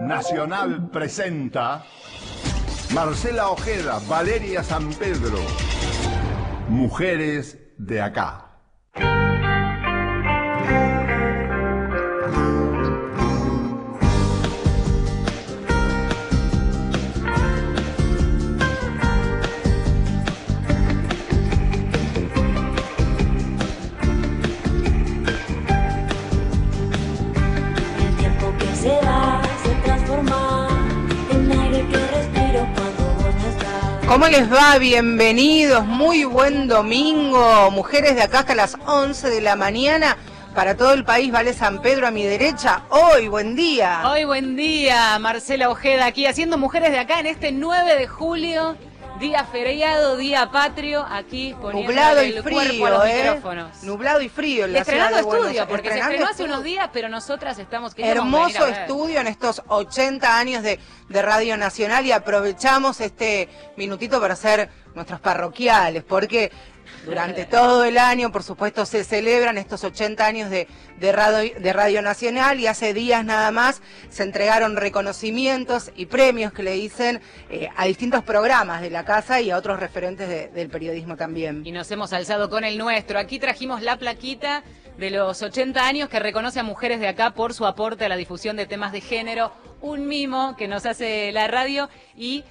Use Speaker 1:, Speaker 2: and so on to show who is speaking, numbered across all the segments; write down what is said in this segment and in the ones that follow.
Speaker 1: Nacional presenta Marcela Ojeda, Valeria San Pedro, Mujeres de Acá.
Speaker 2: ¿Cómo les va? Bienvenidos, muy buen domingo. Mujeres de Acá hasta las 11 de la mañana. Para todo el país, Vale San Pedro a mi derecha. Hoy, buen día.
Speaker 3: Hoy, buen día. Marcela Ojeda aquí haciendo Mujeres de Acá en este 9 de julio. Día feriado, día patrio, aquí poniendo
Speaker 2: nublado y
Speaker 3: el
Speaker 2: frío,
Speaker 3: cuerpo a los micrófonos.
Speaker 2: Nublado y frío en la ciudad
Speaker 3: estrenando
Speaker 2: de Buenos
Speaker 3: estudio,
Speaker 2: Aires.
Speaker 3: porque se estrenó hace unos días, pero nosotras estamos...
Speaker 2: Hermoso estudio en estos 80 años de Radio Nacional, y aprovechamos este minutito para hacer nuestros parroquiales, porque durante todo el año, por supuesto, se celebran estos 80 años de Radio Nacional, y hace días nada más se entregaron reconocimientos y premios que le dicen a distintos programas de la casa y a otros referentes del periodismo también.
Speaker 3: Y nos hemos alzado con el nuestro. Aquí trajimos la plaquita de los 80 años que reconoce a Mujeres de Acá por su aporte a la difusión de temas de género. Un mimo que nos hace la radio y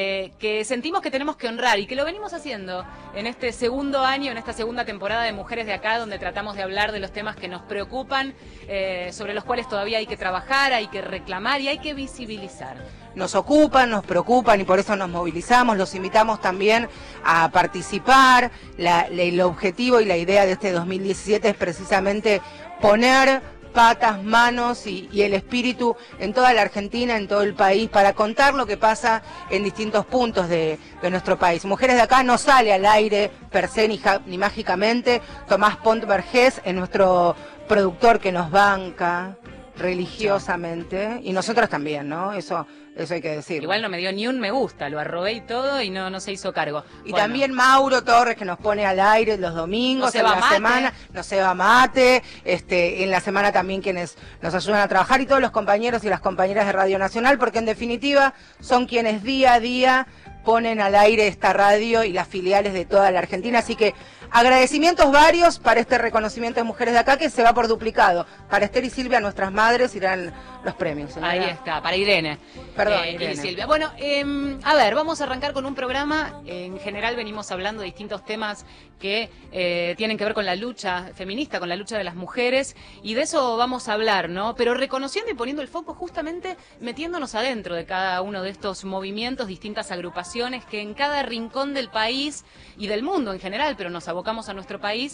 Speaker 3: que sentimos que tenemos que honrar y que lo venimos haciendo en este segundo año, en esta segunda temporada de Mujeres de Acá, donde tratamos de hablar de los temas que nos preocupan, sobre los cuales todavía hay que trabajar, hay que reclamar y hay que visibilizar.
Speaker 2: Nos ocupan, nos preocupan y por eso nos movilizamos, los invitamos también a participar. El objetivo y la idea de este 2017 es precisamente poner patas, manos y el espíritu en toda la Argentina, en todo el país, para contar lo que pasa en distintos puntos de nuestro país. Mujeres de Acá no sale al aire per se ni mágicamente. Tomás Pont Vergés es nuestro productor que nos banca religiosamente, y nosotros también, ¿no? Eso hay que decir.
Speaker 3: Igual no me dio ni un me gusta, lo arrobé y todo y no se hizo cargo.
Speaker 2: Y bueno, también Mauro Torres, que nos pone al aire los domingos, en la semana, no se va mate, en la semana también quienes nos ayudan a trabajar, y todos los compañeros y las compañeras de Radio Nacional, porque en definitiva son quienes día a día ponen al aire esta radio y las filiales de toda la Argentina. Así que agradecimientos varios para este reconocimiento de Mujeres de Acá, que se va por duplicado. Para Esther y Silvia, nuestras madres, irán los premios, señora.
Speaker 3: Ahí está, para Irene.
Speaker 2: Perdón, Irene.
Speaker 3: Y Silvia. Bueno, a ver, vamos a arrancar con un programa. En general venimos hablando de distintos temas que tienen que ver con la lucha feminista, con la lucha de las mujeres, y de eso vamos a hablar, ¿no? Pero reconociendo y poniendo el foco justamente metiéndonos adentro de cada uno de estos movimientos, distintas agrupaciones que en cada rincón del país y del mundo en general, pero nos abocamos a nuestro país,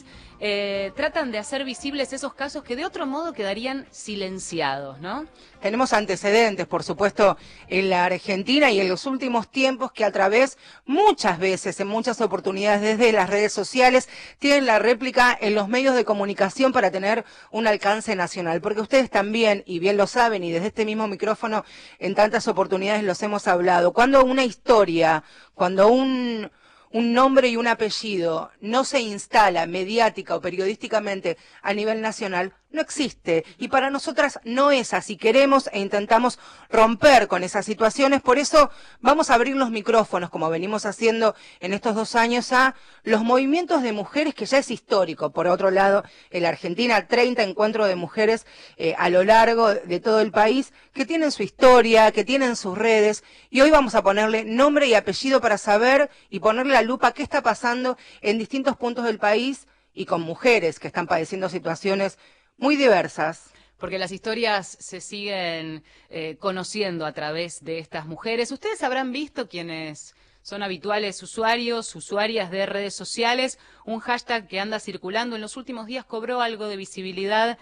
Speaker 3: tratan de hacer visibles esos casos que de otro modo quedarían silenciados, ¿no?
Speaker 2: Tenemos antecedentes, por supuesto, en la Argentina y en los últimos tiempos, que a través, muchas veces, en muchas oportunidades, desde las redes sociales, tienen la réplica en los medios de comunicación para tener un alcance nacional. Porque ustedes también, y bien lo saben, y desde este mismo micrófono en tantas oportunidades los hemos hablado, cuando una historia, cuando un nombre y un apellido no se instala mediática o periodísticamente a nivel nacional, no existe, y para nosotras no es así. Queremos e intentamos romper con esas situaciones. Por eso vamos a abrir los micrófonos, como venimos haciendo en estos 2 años, a los movimientos de mujeres, que ya es histórico. Por otro lado, en la Argentina, 30 encuentros de mujeres a lo largo de todo el país, que tienen su historia, que tienen sus redes, y hoy vamos a ponerle nombre y apellido para saber y ponerle la lupa a qué está pasando en distintos puntos del país y con mujeres que están padeciendo situaciones muy diversas.
Speaker 3: Porque las historias se siguen conociendo a través de estas mujeres. Ustedes habrán visto, quienes son habituales usuarios, usuarias de redes sociales, un hashtag que anda circulando en los últimos días, cobró algo de visibilidad,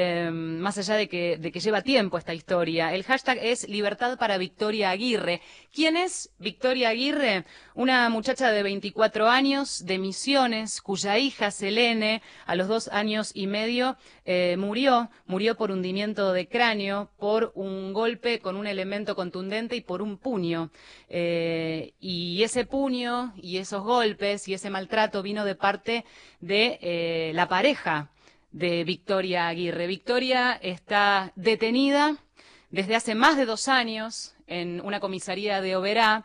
Speaker 3: más allá de que lleva tiempo esta historia. El hashtag es Libertad para Victoria Aguirre. ¿Quién es Victoria Aguirre? Una muchacha de 24 años, de Misiones, cuya hija Selene, a los 2 años y medio, murió por hundimiento de cráneo, por un golpe con un elemento contundente y por un puño. Y ese puño y esos golpes y ese maltrato vino de parte de la pareja de Victoria Aguirre. Victoria está detenida desde hace más de 2 años en una comisaría de Oberá.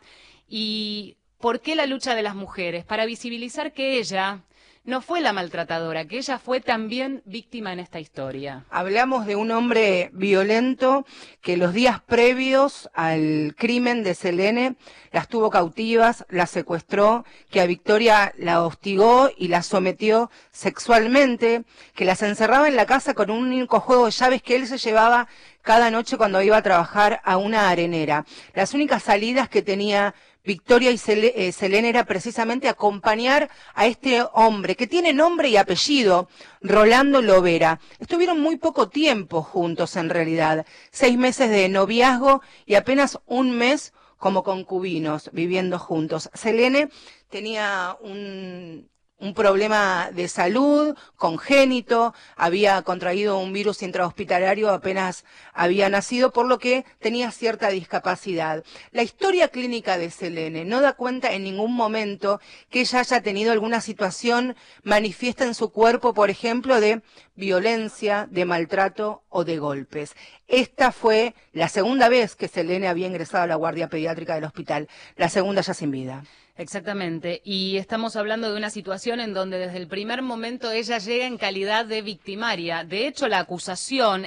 Speaker 3: ¿Y por qué la lucha de las mujeres? Para visibilizar que ella no fue la maltratadora, que ella fue también víctima en esta historia.
Speaker 2: Hablamos de un hombre violento que los días previos al crimen de Selene las tuvo cautivas, las secuestró, que a Victoria la hostigó y la sometió sexualmente, que las encerraba en la casa con un único juego de llaves que él se llevaba cada noche cuando iba a trabajar a una arenera. Las únicas salidas que tenía Victoria y Selene era precisamente acompañar a este hombre, que tiene nombre y apellido, Rolando Lovera. Estuvieron muy poco tiempo juntos en realidad, 6 meses de noviazgo y apenas 1 mes como concubinos, viviendo juntos. Selene tenía un problema de salud congénito, había contraído un virus intrahospitalario apenas había nacido, por lo que tenía cierta discapacidad. La historia clínica de Selene no da cuenta en ningún momento que ella haya tenido alguna situación manifiesta en su cuerpo, por ejemplo, de violencia, de maltrato o de golpes. Esta fue la segunda vez que Selene había ingresado a la guardia pediátrica del hospital, la segunda ya sin vida.
Speaker 3: Exactamente, y estamos hablando de una situación en donde desde el primer momento ella llega en calidad de victimaria. De hecho, la acusación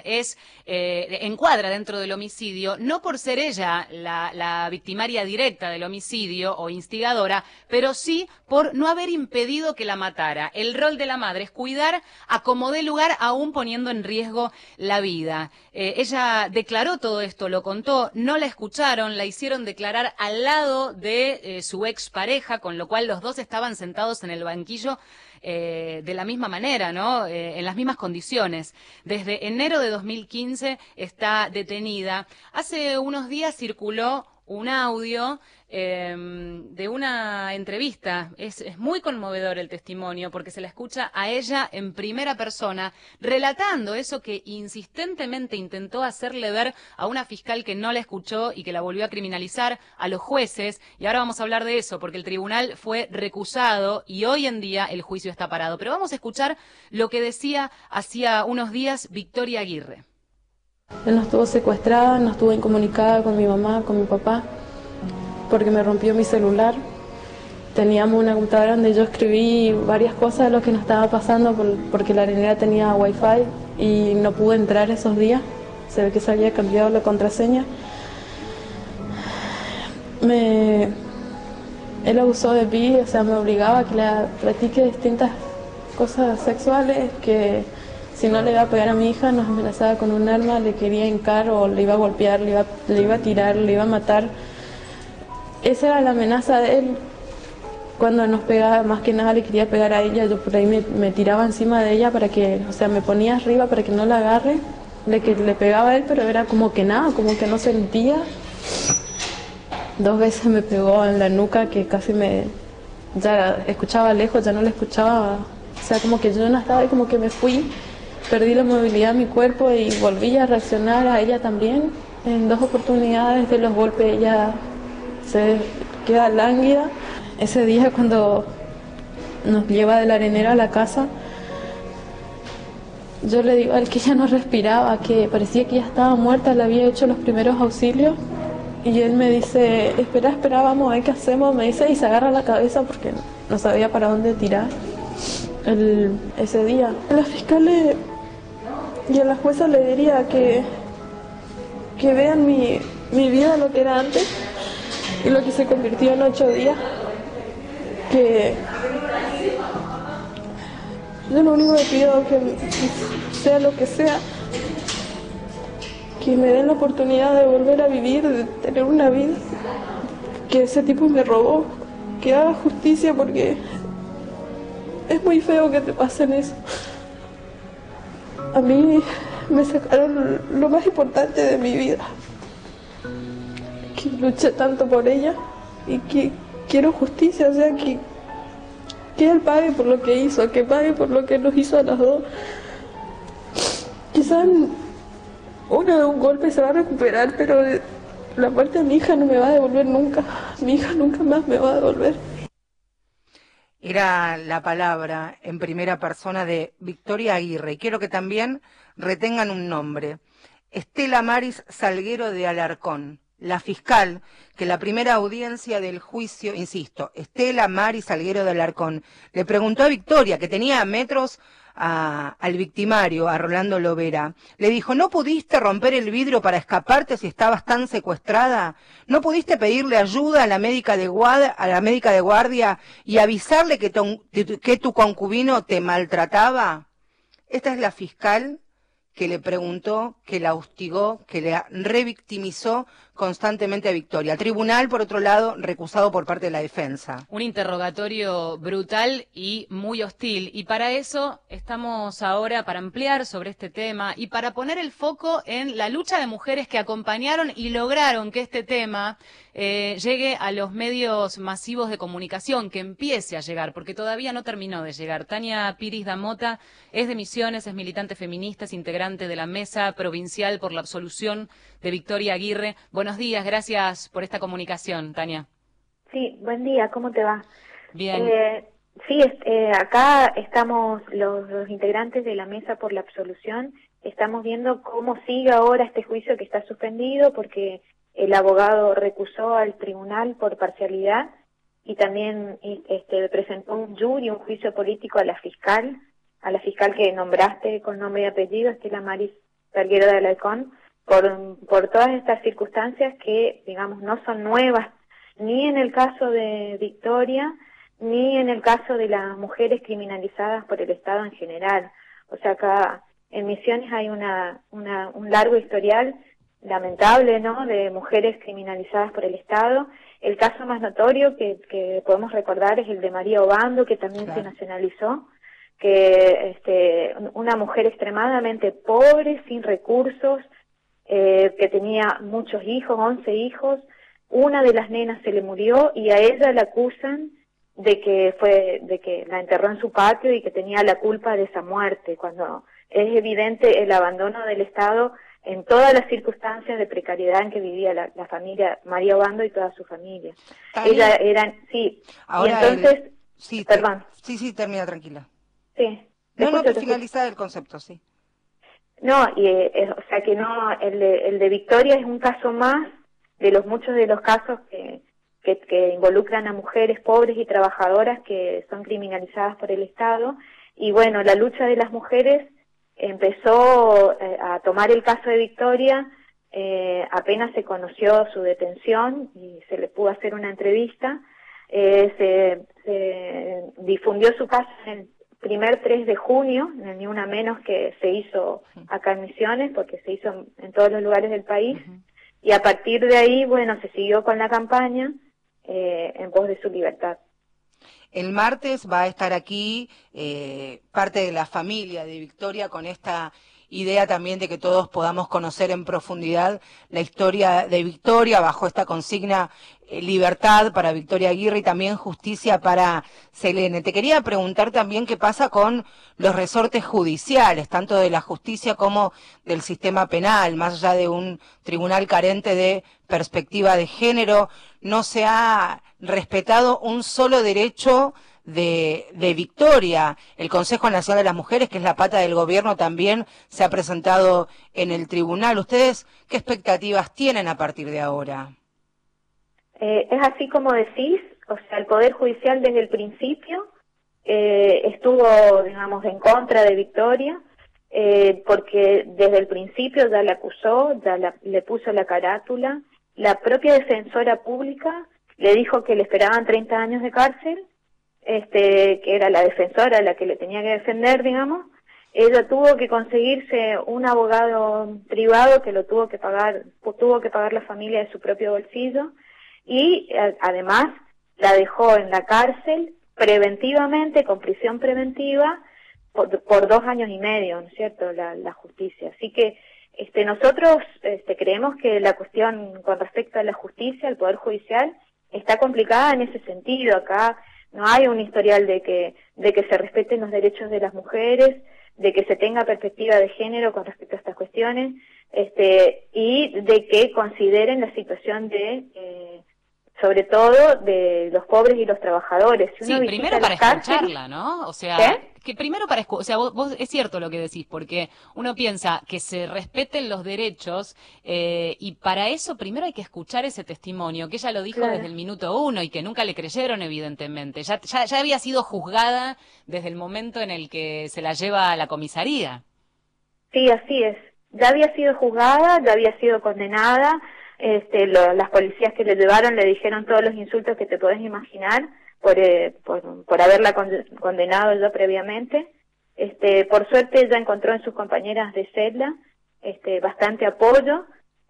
Speaker 3: encuadra dentro del homicidio, no por ser ella la victimaria directa del homicidio o instigadora, pero sí por no haber impedido que la matara. El rol de la madre es cuidar a como dé lugar, aún poniendo en riesgo la vida. Ella declaró todo esto, lo contó, no la escucharon, la hicieron declarar al lado de su expareja, con lo cual los dos estaban sentados en el banquillo de la misma manera, ¿no? En las mismas condiciones. Desde enero de 2015 está detenida. Hace unos días circuló un audio de una entrevista. Es muy conmovedor el testimonio porque se la escucha a ella en primera persona relatando eso que insistentemente intentó hacerle ver a una fiscal que no la escuchó y que la volvió a criminalizar, a los jueces, y ahora vamos a hablar de eso porque el tribunal fue recusado y hoy en día el juicio está parado. Pero vamos a escuchar lo que decía hacía unos días Victoria Aguirre.
Speaker 4: Él no estuvo secuestrada, no estuvo incomunicada con mi mamá, con mi papá, porque me rompió mi celular. Teníamos una computadora donde yo escribí varias cosas de lo que nos estaba pasando porque la arenera tenía wifi y no pude entrar esos días. Se ve que se había cambiado la contraseña. Él abusó de mí, o sea, me obligaba a que le practique distintas cosas sexuales, que si no le iba a pegar a mi hija, nos amenazaba con un arma, le quería hincar o le iba a golpear, le iba a tirar, le iba a matar. Esa era la amenaza de él. Cuando nos pegaba, más que nada le quería pegar a ella, yo por ahí me tiraba encima de ella para que, o sea, me ponía arriba para que no la agarre. Le pegaba a él, pero era como que nada, como que no sentía. 2 veces me pegó en la nuca que casi ya escuchaba lejos, ya no la escuchaba. O sea, como que yo no estaba y como que me fui. Perdí la movilidad de mi cuerpo y volví a reaccionar a ella también. En 2 oportunidades de los golpes ella se queda lánguida. Ese día cuando nos lleva de la arenera a la casa, yo le digo a él que ella no respiraba, que parecía que ella estaba muerta, le había hecho los primeros auxilios. Y él me dice, espera, vamos a ver qué hacemos. Me dice y se agarra la cabeza porque no sabía para dónde tirar ese día. A los fiscales y a la jueza le diría que vean mi vida, lo que era antes y lo que se convirtió en 8 días. Que yo lo único que pido es que sea lo que sea, que me den la oportunidad de volver a vivir, de tener una vida que ese tipo me robó, que haga justicia porque es muy feo que te pasen eso. A mí me sacaron lo más importante de mi vida, que luché tanto por ella y que quiero justicia, o sea, que él pague por lo que hizo, que pague por lo que nos hizo a las dos. Quizás un golpe se va a recuperar, pero la muerte de mi hija no me va a devolver nunca. Mi hija nunca más me va a devolver.
Speaker 2: Era la palabra en primera persona de Victoria Aguirre. Y quiero que también retengan un nombre. Estela Maris Salguero de Alarcón, la fiscal que en la primera audiencia del juicio, insisto, Estela Maris Salguero de Alarcón, le preguntó a Victoria, que tenía a metros al victimario, a Rolando Lovera, le dijo, ¿no pudiste romper el vidrio para escaparte si estabas tan secuestrada? ¿No pudiste pedirle ayuda a la médica de guardia y avisarle que tu concubino te maltrataba? Esta es la fiscal que le preguntó, que la hostigó, que le revictimizó constantemente a Victoria. El tribunal, por otro lado, recusado por parte de la defensa.
Speaker 3: Un interrogatorio brutal y muy hostil. Y para eso estamos ahora, para ampliar sobre este tema y para poner el foco en la lucha de mujeres que acompañaron y lograron que este tema llegue a los medios masivos de comunicación, que empiece a llegar, porque todavía no terminó de llegar. Tania Piris da Mota es de Misiones, es militante feminista, es integrante de la Mesa Provincial por la Absolución de Victoria Aguirre. Buenos días, gracias por esta comunicación, Tania.
Speaker 5: Sí, buen día, ¿cómo te va?
Speaker 3: Bien.
Speaker 5: Sí, acá estamos los integrantes de la Mesa por la Absolución, estamos viendo cómo sigue ahora este juicio que está suspendido porque el abogado recusó al tribunal por parcialidad y también presentó un juicio político a la fiscal que nombraste con nombre y apellido, Estela Maris Salguero de Alarcón, por todas estas circunstancias que, digamos, no son nuevas, ni en el caso de Victoria, ni en el caso de las mujeres criminalizadas por el Estado en general. O sea, acá en Misiones hay un largo historial lamentable, ¿no?, de mujeres criminalizadas por el Estado. El caso más notorio que podemos recordar es el de María Obando, que también se nacionalizó, que una mujer extremadamente pobre, sin recursos, que tenía muchos hijos, 11 hijos, una de las nenas se le murió y a ella la acusan de que la enterró en su patio y que tenía la culpa de esa muerte, cuando es evidente el abandono del Estado en todas las circunstancias de precariedad en que vivía la familia María Obando y toda su familia. Ella era, sí,
Speaker 2: ahora
Speaker 5: y entonces, perdón.
Speaker 2: Sí, termina, tranquila.
Speaker 5: Sí.
Speaker 2: No, finalizar el concepto, sí.
Speaker 5: No, o sea que no, el de Victoria es un caso más de los muchos de los casos que involucran a mujeres pobres y trabajadoras que son criminalizadas por el Estado. Y bueno, la lucha de las mujeres empezó a tomar el caso de Victoria apenas se conoció su detención y se le pudo hacer una entrevista. Se difundió su caso en el primer 3 de junio, ni una menos que se hizo acá en Misiones, porque se hizo en todos los lugares del país, y a partir de ahí, bueno, se siguió con la campaña en pos de su libertad.
Speaker 2: El martes va a estar aquí parte de la familia de Victoria con esta idea también de que todos podamos conocer en profundidad la historia de Victoria bajo esta consigna libertad para Victoria Aguirre y también justicia para Selene. Te quería preguntar también qué pasa con los resortes judiciales, tanto de la justicia como del sistema penal, más allá de un tribunal carente de perspectiva de género, no se ha respetado un solo derecho de Victoria. El Consejo Nacional de las Mujeres, que es la pata del gobierno, también se ha presentado en el tribunal. ¿Ustedes qué expectativas tienen a partir de ahora?
Speaker 5: Es así como decís, o sea, el Poder Judicial desde el principio estuvo, digamos, en contra de Victoria, porque desde el principio ya la acusó, le puso la carátula. La propia defensora pública le dijo que le esperaban 30 años de cárcel, que era la defensora la que le tenía que defender, digamos. Ella tuvo que conseguirse un abogado privado que tuvo que pagar la familia de su propio bolsillo, y además la dejó en la cárcel preventivamente, con prisión preventiva, por 2 años y medio, ¿no es cierto?, la justicia. Así que nosotros creemos que la cuestión con respecto a la justicia, al Poder Judicial, está complicada en ese sentido. Acá no hay un historial de que se respeten los derechos de las mujeres, de que se tenga perspectiva de género con respecto a estas cuestiones, y de que consideren la situación de sobre todo de los pobres y los trabajadores. Si uno
Speaker 3: Sí,
Speaker 5: visita
Speaker 3: primero para
Speaker 5: las cárceles,
Speaker 3: escucharla, ¿no? O sea,
Speaker 5: ¿qué?
Speaker 3: que primero para escuchar, o sea, vos es cierto lo que decís, porque uno piensa que se respeten los derechos y para eso primero hay que escuchar ese testimonio, que ella lo dijo
Speaker 5: Claro.
Speaker 3: desde el minuto uno y que nunca le creyeron, evidentemente. Ya había sido juzgada desde el momento en el que se la lleva a la comisaría.
Speaker 5: Sí, así es. Ya había sido juzgada, ya había sido condenada. Las policías que le llevaron le dijeron todos los insultos que te podés imaginar por haberla condenado yo previamente. Por suerte ella encontró en sus compañeras de celda bastante apoyo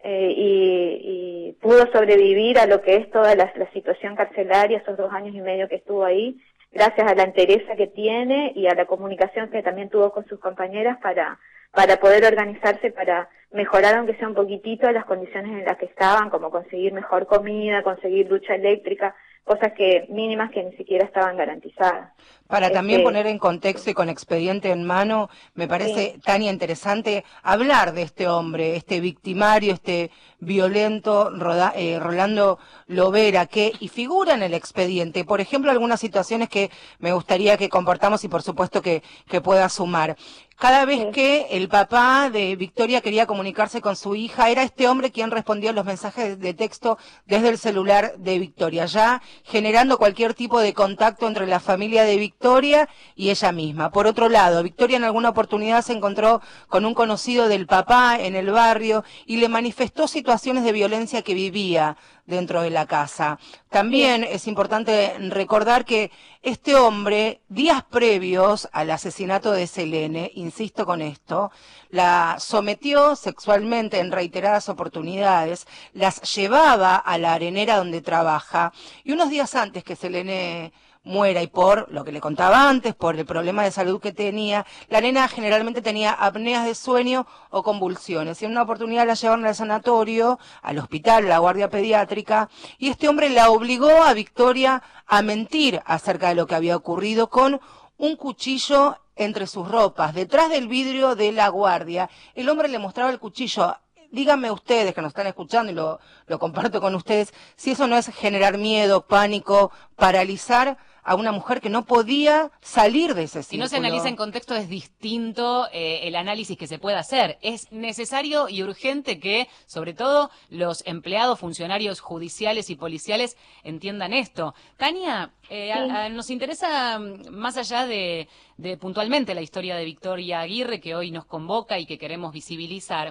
Speaker 5: y pudo sobrevivir a lo que es toda la situación carcelaria, esos 2 años y medio que estuvo ahí, gracias a la entereza que tiene y a la comunicación que también tuvo con sus compañeras para poder organizarse, para mejorar aunque sea un poquitito las condiciones en las que estaban, como conseguir mejor comida, conseguir ducha eléctrica, cosas mínimas que ni siquiera estaban garantizadas.
Speaker 2: Para también poner en contexto y con expediente en mano, me parece,
Speaker 5: Sí.
Speaker 2: Tania, interesante hablar de este hombre, este victimario, este violento, Rolando Lovera, y figura en el expediente. Por ejemplo, algunas situaciones que me gustaría que compartamos y por supuesto que pueda sumar. Cada vez
Speaker 5: Sí.
Speaker 2: que el papá de Victoria quería comunicarse con su hija, era este hombre quien respondía los mensajes de texto desde el celular de Victoria, ya generando cualquier tipo de contacto entre la familia de Victoria y ella misma. Por otro lado, Victoria en alguna oportunidad se encontró con un conocido del papá en el barrio y le manifestó situaciones de violencia que vivía dentro de la casa. También es importante recordar que este hombre, días previos al asesinato de Selene, insisto con esto, la sometió sexualmente en reiteradas oportunidades, las llevaba a la arenera donde trabaja, y unos días antes que Selene muera, y por lo que le contaba antes, por el problema de salud que tenía, la nena generalmente tenía apneas de sueño o convulsiones. Y en una oportunidad la llevaron al sanatorio, al hospital, a la guardia pediátrica, y este hombre la obligó a Victoria a mentir acerca de lo que había ocurrido con un cuchillo entre sus ropas, detrás del vidrio de la guardia. El hombre le mostraba el cuchillo. Díganme ustedes que nos están escuchando y lo comparto con ustedes, si eso no es generar miedo, pánico, paralizar a una mujer que no podía salir de ese círculo.
Speaker 3: Si no se analiza en contexto es distinto el análisis que se puede hacer. Es necesario y urgente que, sobre todo, los empleados, funcionarios judiciales y policiales entiendan esto. Tania, nos interesa, más allá de puntualmente la historia de Victoria Aguirre, que hoy nos convoca y que queremos visibilizar,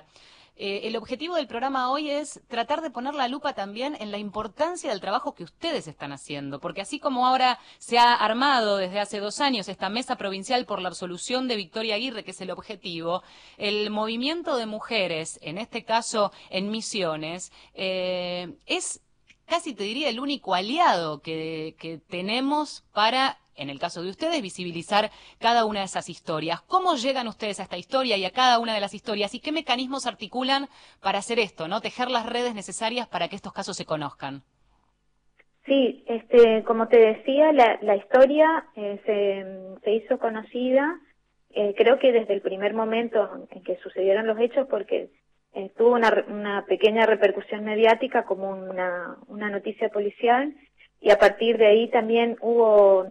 Speaker 3: el objetivo del programa hoy es tratar de poner la lupa también en la importancia del trabajo que ustedes están haciendo, porque así como ahora se ha armado desde hace 2 años esta mesa provincial por la absolución de Victoria Aguirre, que es el objetivo, el movimiento de mujeres, en este caso en Misiones, es casi te diría el único aliado que tenemos para, en el caso de ustedes, visibilizar cada una de esas historias. ¿Cómo llegan ustedes a esta historia y a cada una de las historias? ¿Y qué mecanismos articulan para hacer esto, no tejer las redes necesarias para que estos casos se conozcan?
Speaker 5: Sí, como te decía, la historia se hizo conocida, creo que desde el primer momento en que sucedieron los hechos, porque tuvo una pequeña repercusión mediática como una noticia policial, y a partir de ahí también hubo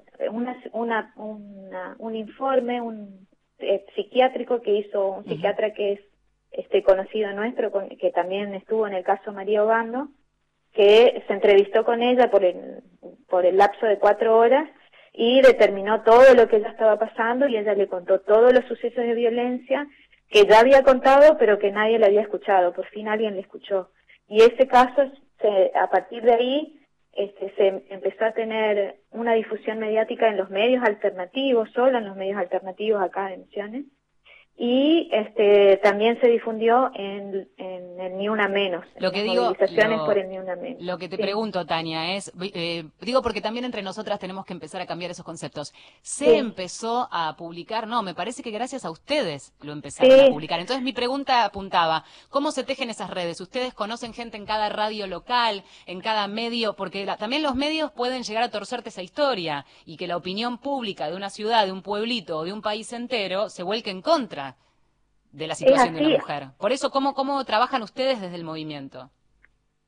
Speaker 5: un informe psiquiátrico que hizo un psiquiatra que es conocido nuestro, que también estuvo en el caso María Obando, que se entrevistó con ella por el lapso de 4 horas y determinó todo lo que ella estaba pasando, y ella le contó todos los sucesos de violencia que ya había contado pero que nadie le había escuchado. Por fin alguien le escuchó, y ese caso a partir de ahí se empezó a tener una difusión mediática en los medios alternativos, solo en los medios alternativos acá de Misiones, y también se difundió en el Ni Una Menos,
Speaker 3: lo que
Speaker 5: en las
Speaker 3: digo,
Speaker 5: movilizaciones por el Ni Una Menos.
Speaker 3: Lo que te
Speaker 5: Sí.
Speaker 3: pregunto, Tania, es, digo porque también entre nosotras tenemos que empezar a cambiar esos conceptos. ¿Se empezó a publicar? No, me parece que gracias a ustedes lo empezaron a publicar. Entonces mi pregunta apuntaba, ¿cómo se tejen esas redes? ¿Ustedes conocen gente en cada radio local, en cada medio? Porque también los medios pueden llegar a torcerte esa historia y que la opinión pública de una ciudad, de un pueblito o de un país entero se vuelque en contra de la situación de una mujer. Por eso, ¿cómo trabajan ustedes desde el movimiento?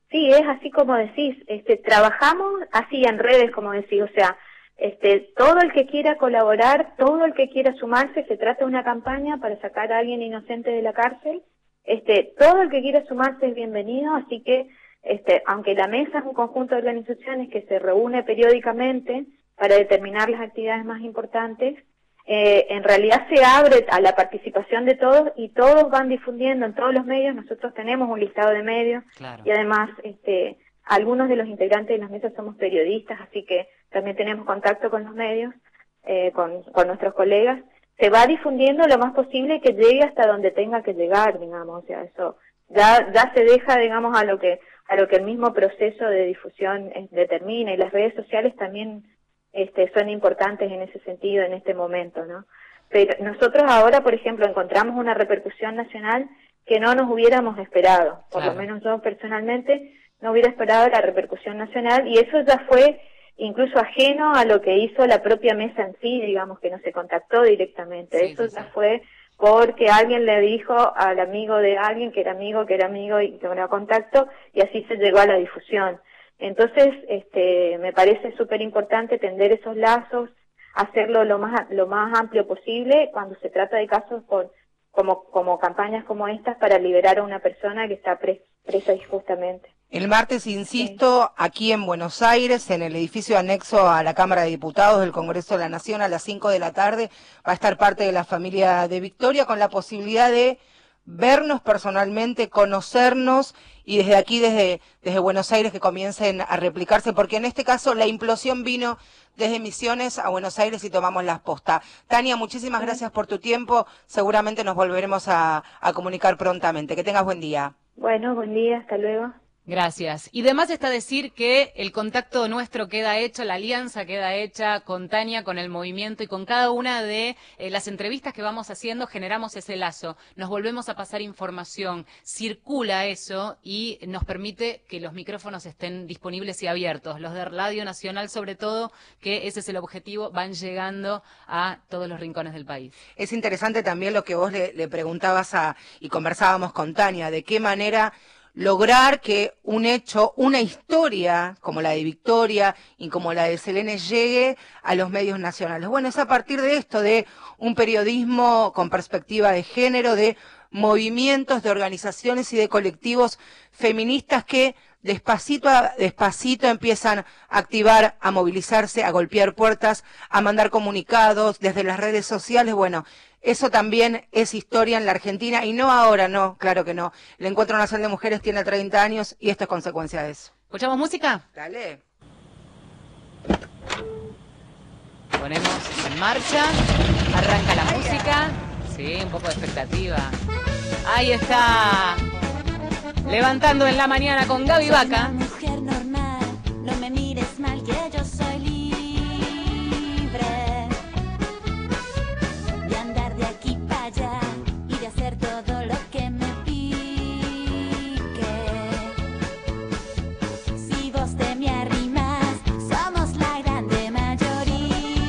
Speaker 5: Sí, es así como decís, trabajamos así en redes, como decís, o sea, todo el que quiera colaborar, todo el que quiera sumarse, se trata de una campaña para sacar a alguien inocente de la cárcel, todo el que quiera sumarse es bienvenido, así que, aunque la mesa es un conjunto de organizaciones que se reúne periódicamente para determinar las actividades más importantes, en realidad se abre a la participación de todos y todos van difundiendo en todos los medios. Nosotros tenemos un listado de medios, claro. Y además algunos de los integrantes de las mesas somos periodistas, así que también tenemos contacto con los medios, con nuestros colegas. Se va difundiendo lo más posible que llegue hasta donde tenga que llegar, digamos, o sea, eso ya se deja, digamos, a lo que el mismo proceso de difusión determina, y las redes sociales también son importantes en ese sentido en este momento, ¿no? Pero nosotros ahora, por ejemplo, encontramos una repercusión nacional que no nos hubiéramos esperado, por lo menos yo personalmente no hubiera esperado la repercusión nacional, y eso ya fue incluso ajeno a lo que hizo la propia mesa en sí, digamos, que no se contactó directamente, eso ya fue porque alguien le dijo al amigo de alguien que era amigo y que era contacto, y así se llegó a la difusión. Entonces, me parece súper importante tender esos lazos, hacerlo lo más amplio posible cuando se trata de casos como campañas como estas para liberar a una persona que está presa injustamente.
Speaker 2: El martes, insisto, aquí en Buenos Aires, en el edificio anexo a la Cámara de Diputados del Congreso de la Nación, a las 5 de la tarde, va a estar parte de la familia de Victoria con la posibilidad de vernos personalmente, conocernos, y desde aquí, desde Buenos Aires, que comiencen a replicarse, porque en este caso la implosión vino desde Misiones a Buenos Aires y tomamos la posta. Tania, muchísimas gracias por tu tiempo, seguramente nos volveremos a comunicar prontamente. Que tengas buen día.
Speaker 5: Bueno, buen día, hasta luego.
Speaker 3: Gracias. Y además está decir que el contacto nuestro queda hecho, la alianza queda hecha con Tania, con el movimiento, y con cada una de las entrevistas que vamos haciendo generamos ese lazo, nos volvemos a pasar información, circula eso y nos permite que los micrófonos estén disponibles y abiertos, los de Radio Nacional sobre todo, que ese es el objetivo, van llegando a todos los rincones del país.
Speaker 2: Es interesante también lo que vos le preguntabas y conversábamos con Tania, de qué manera lograr que un hecho, una historia como la de Victoria y como la de Selene llegue a los medios nacionales. Bueno, es a partir de esto, de un periodismo con perspectiva de género, de movimientos, de organizaciones y de colectivos feministas que despacito a despacito empiezan a activar, a movilizarse, a golpear puertas, a mandar comunicados desde las redes sociales. Bueno, eso también es historia en la Argentina, y no ahora, no, claro que no. El Encuentro Nacional de Mujeres tiene 30 años y esto es consecuencia de eso.
Speaker 3: ¿Escuchamos música?
Speaker 2: Dale.
Speaker 3: Ponemos en marcha, arranca la música. Sí, un poco de expectativa. Ahí está. Levantando en la mañana con Gaby Vaca.
Speaker 6: Mujer normal, no me mires mal que yo soy libre de andar de aquí para allá y de hacer todo lo que me pique. Si vos te me arrimas, somos la grande mayoría.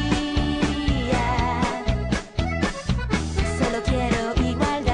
Speaker 6: Solo quiero igualdad.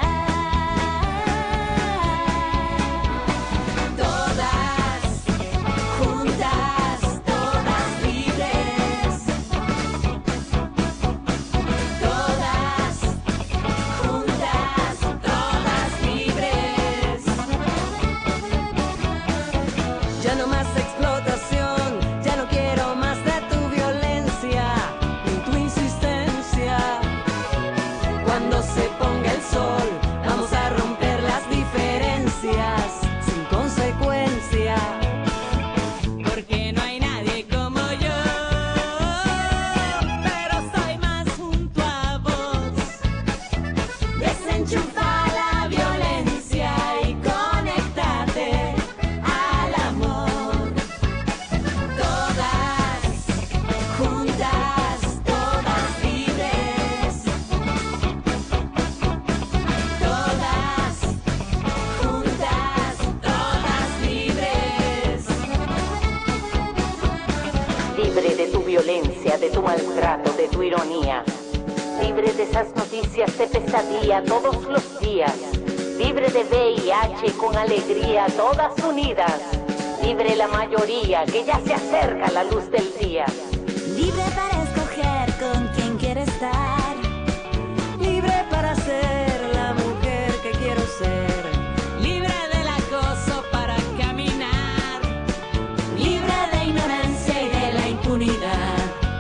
Speaker 7: De tu maltrato, de tu ironía, libre de esas noticias de pesadilla todos los días, libre de VIH, con alegría, todas unidas. Libre la mayoría, que ya se acerca la luz del día.
Speaker 6: Libre para escoger con quien quiere estar. Libre para ser la mujer que quiero ser. Libre del acoso para caminar. Libre de ignorancia y de la impunidad.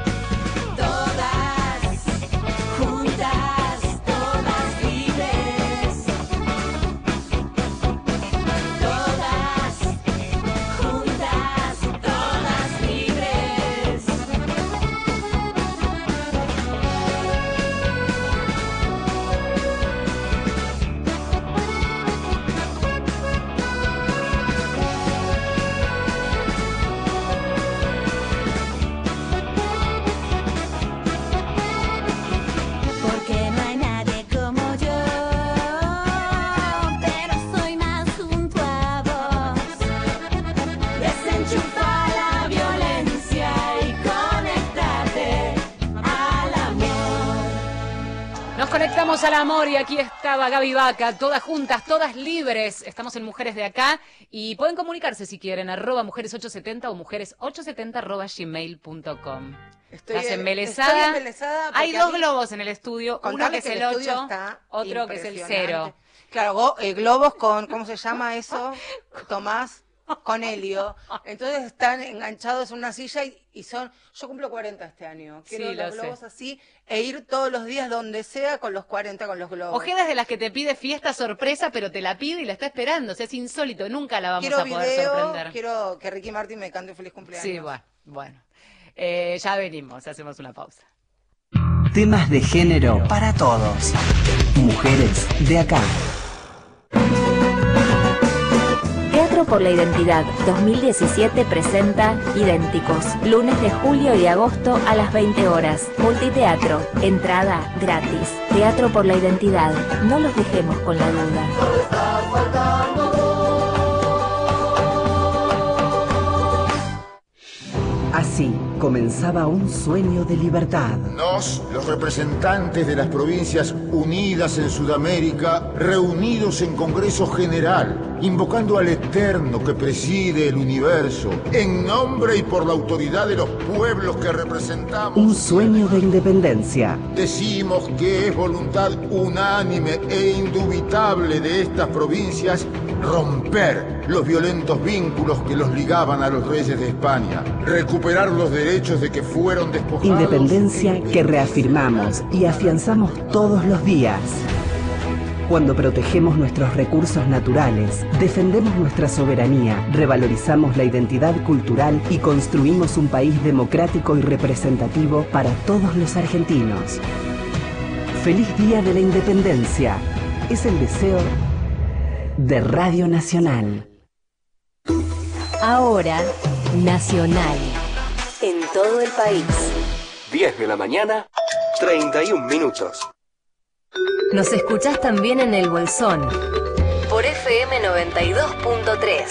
Speaker 6: Todas juntas, todas libres. Todas juntas, todas libres. Porque no hay nadie como yo, pero soy más junto a vos. Desenchufa la violencia y conectate al amor.
Speaker 3: Nos conectamos al amor y aquí estaba Gaby Vaca, todas juntas, todas libres. Estamos en Mujeres de Acá y pueden comunicarse si quieren, @mujeres870 o mujeres870@gmail.com. ¿Estás embelesada?
Speaker 2: Estoy embelesada porque
Speaker 3: Hay dos
Speaker 2: a mí-
Speaker 3: globos en el estudio, uno
Speaker 2: Contame
Speaker 3: que es
Speaker 2: que
Speaker 3: el
Speaker 2: el estudio
Speaker 3: 8,
Speaker 2: está
Speaker 3: otro que es el
Speaker 2: impresionante.
Speaker 3: 0.
Speaker 2: Claro, globos con, ¿cómo se llama eso? Tomás, con helio. Entonces están enganchados en una silla y son, yo cumplo 40 este año. Quiero
Speaker 3: Sí,
Speaker 2: los
Speaker 3: lo sé.
Speaker 2: globos así e ir todos los días donde sea con los 40 con los globos.
Speaker 3: Ojedas de las que te pide fiesta sorpresa, pero te la pide y la está esperando. O sea, es insólito, nunca la vamos
Speaker 2: Quiero
Speaker 3: a poder
Speaker 2: video,
Speaker 3: sorprender.
Speaker 2: quiero que Ricky Martin me cante feliz cumpleaños.
Speaker 3: Sí, bueno. Ya venimos, hacemos una pausa.
Speaker 8: Temas de género para todos. Mujeres de Acá.
Speaker 9: Teatro por la Identidad 2017 presenta Idénticos, lunes de julio y agosto a las 20 horas. Multiteatro, entrada gratis. Teatro por la Identidad, no los dejemos con la duda.
Speaker 8: Así comenzaba un sueño de libertad.
Speaker 10: Nos, los representantes de las provincias unidas en Sudamérica, reunidos en Congreso General, invocando al Eterno que preside el universo, en nombre y por la autoridad de los pueblos que representamos.
Speaker 8: Un sueño de independencia.
Speaker 10: Decimos que es voluntad unánime e indubitable de estas provincias romper los violentos vínculos que los ligaban a los reyes de España, recuperar los derechos de que fueron despojados.
Speaker 8: Independencia que reafirmamos y afianzamos todos los días. Cuando protegemos nuestros recursos naturales, defendemos nuestra soberanía, revalorizamos la identidad cultural y construimos un país democrático y representativo para todos los argentinos. Feliz Día de la Independencia. Es el deseo de Radio Nacional.
Speaker 9: Ahora, Nacional. En todo el país.
Speaker 11: 10 de la mañana, 31 minutos.
Speaker 9: Nos escuchás también en El Bolsón. Por FM 92.3.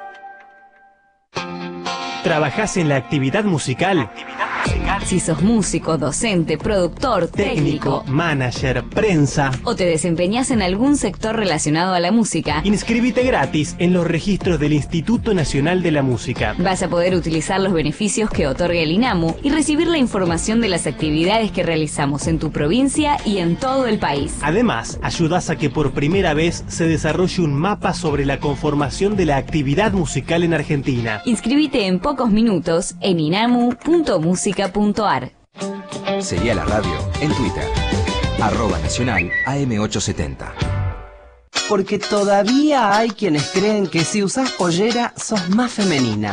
Speaker 12: ¿Trabajás en la actividad musical?
Speaker 9: Si sos músico, docente, productor, técnico,
Speaker 12: manager, prensa,
Speaker 9: o te desempeñás en algún sector relacionado a la música,
Speaker 12: inscribite gratis en los registros del Instituto Nacional de la Música.
Speaker 9: vas a poder utilizar los beneficios que otorga el INAMU y recibir la información de las actividades que realizamos en tu provincia y en todo el país.
Speaker 12: Además, ayudás a que por primera vez se desarrolle un mapa sobre la conformación de la actividad musical en Argentina.
Speaker 9: Inscribite en pocos minutos en inamu.musica.ar.
Speaker 11: Seguí a la radio en Twitter, @nacional AM870.
Speaker 8: Porque todavía hay quienes creen que si usás pollera sos más femenina.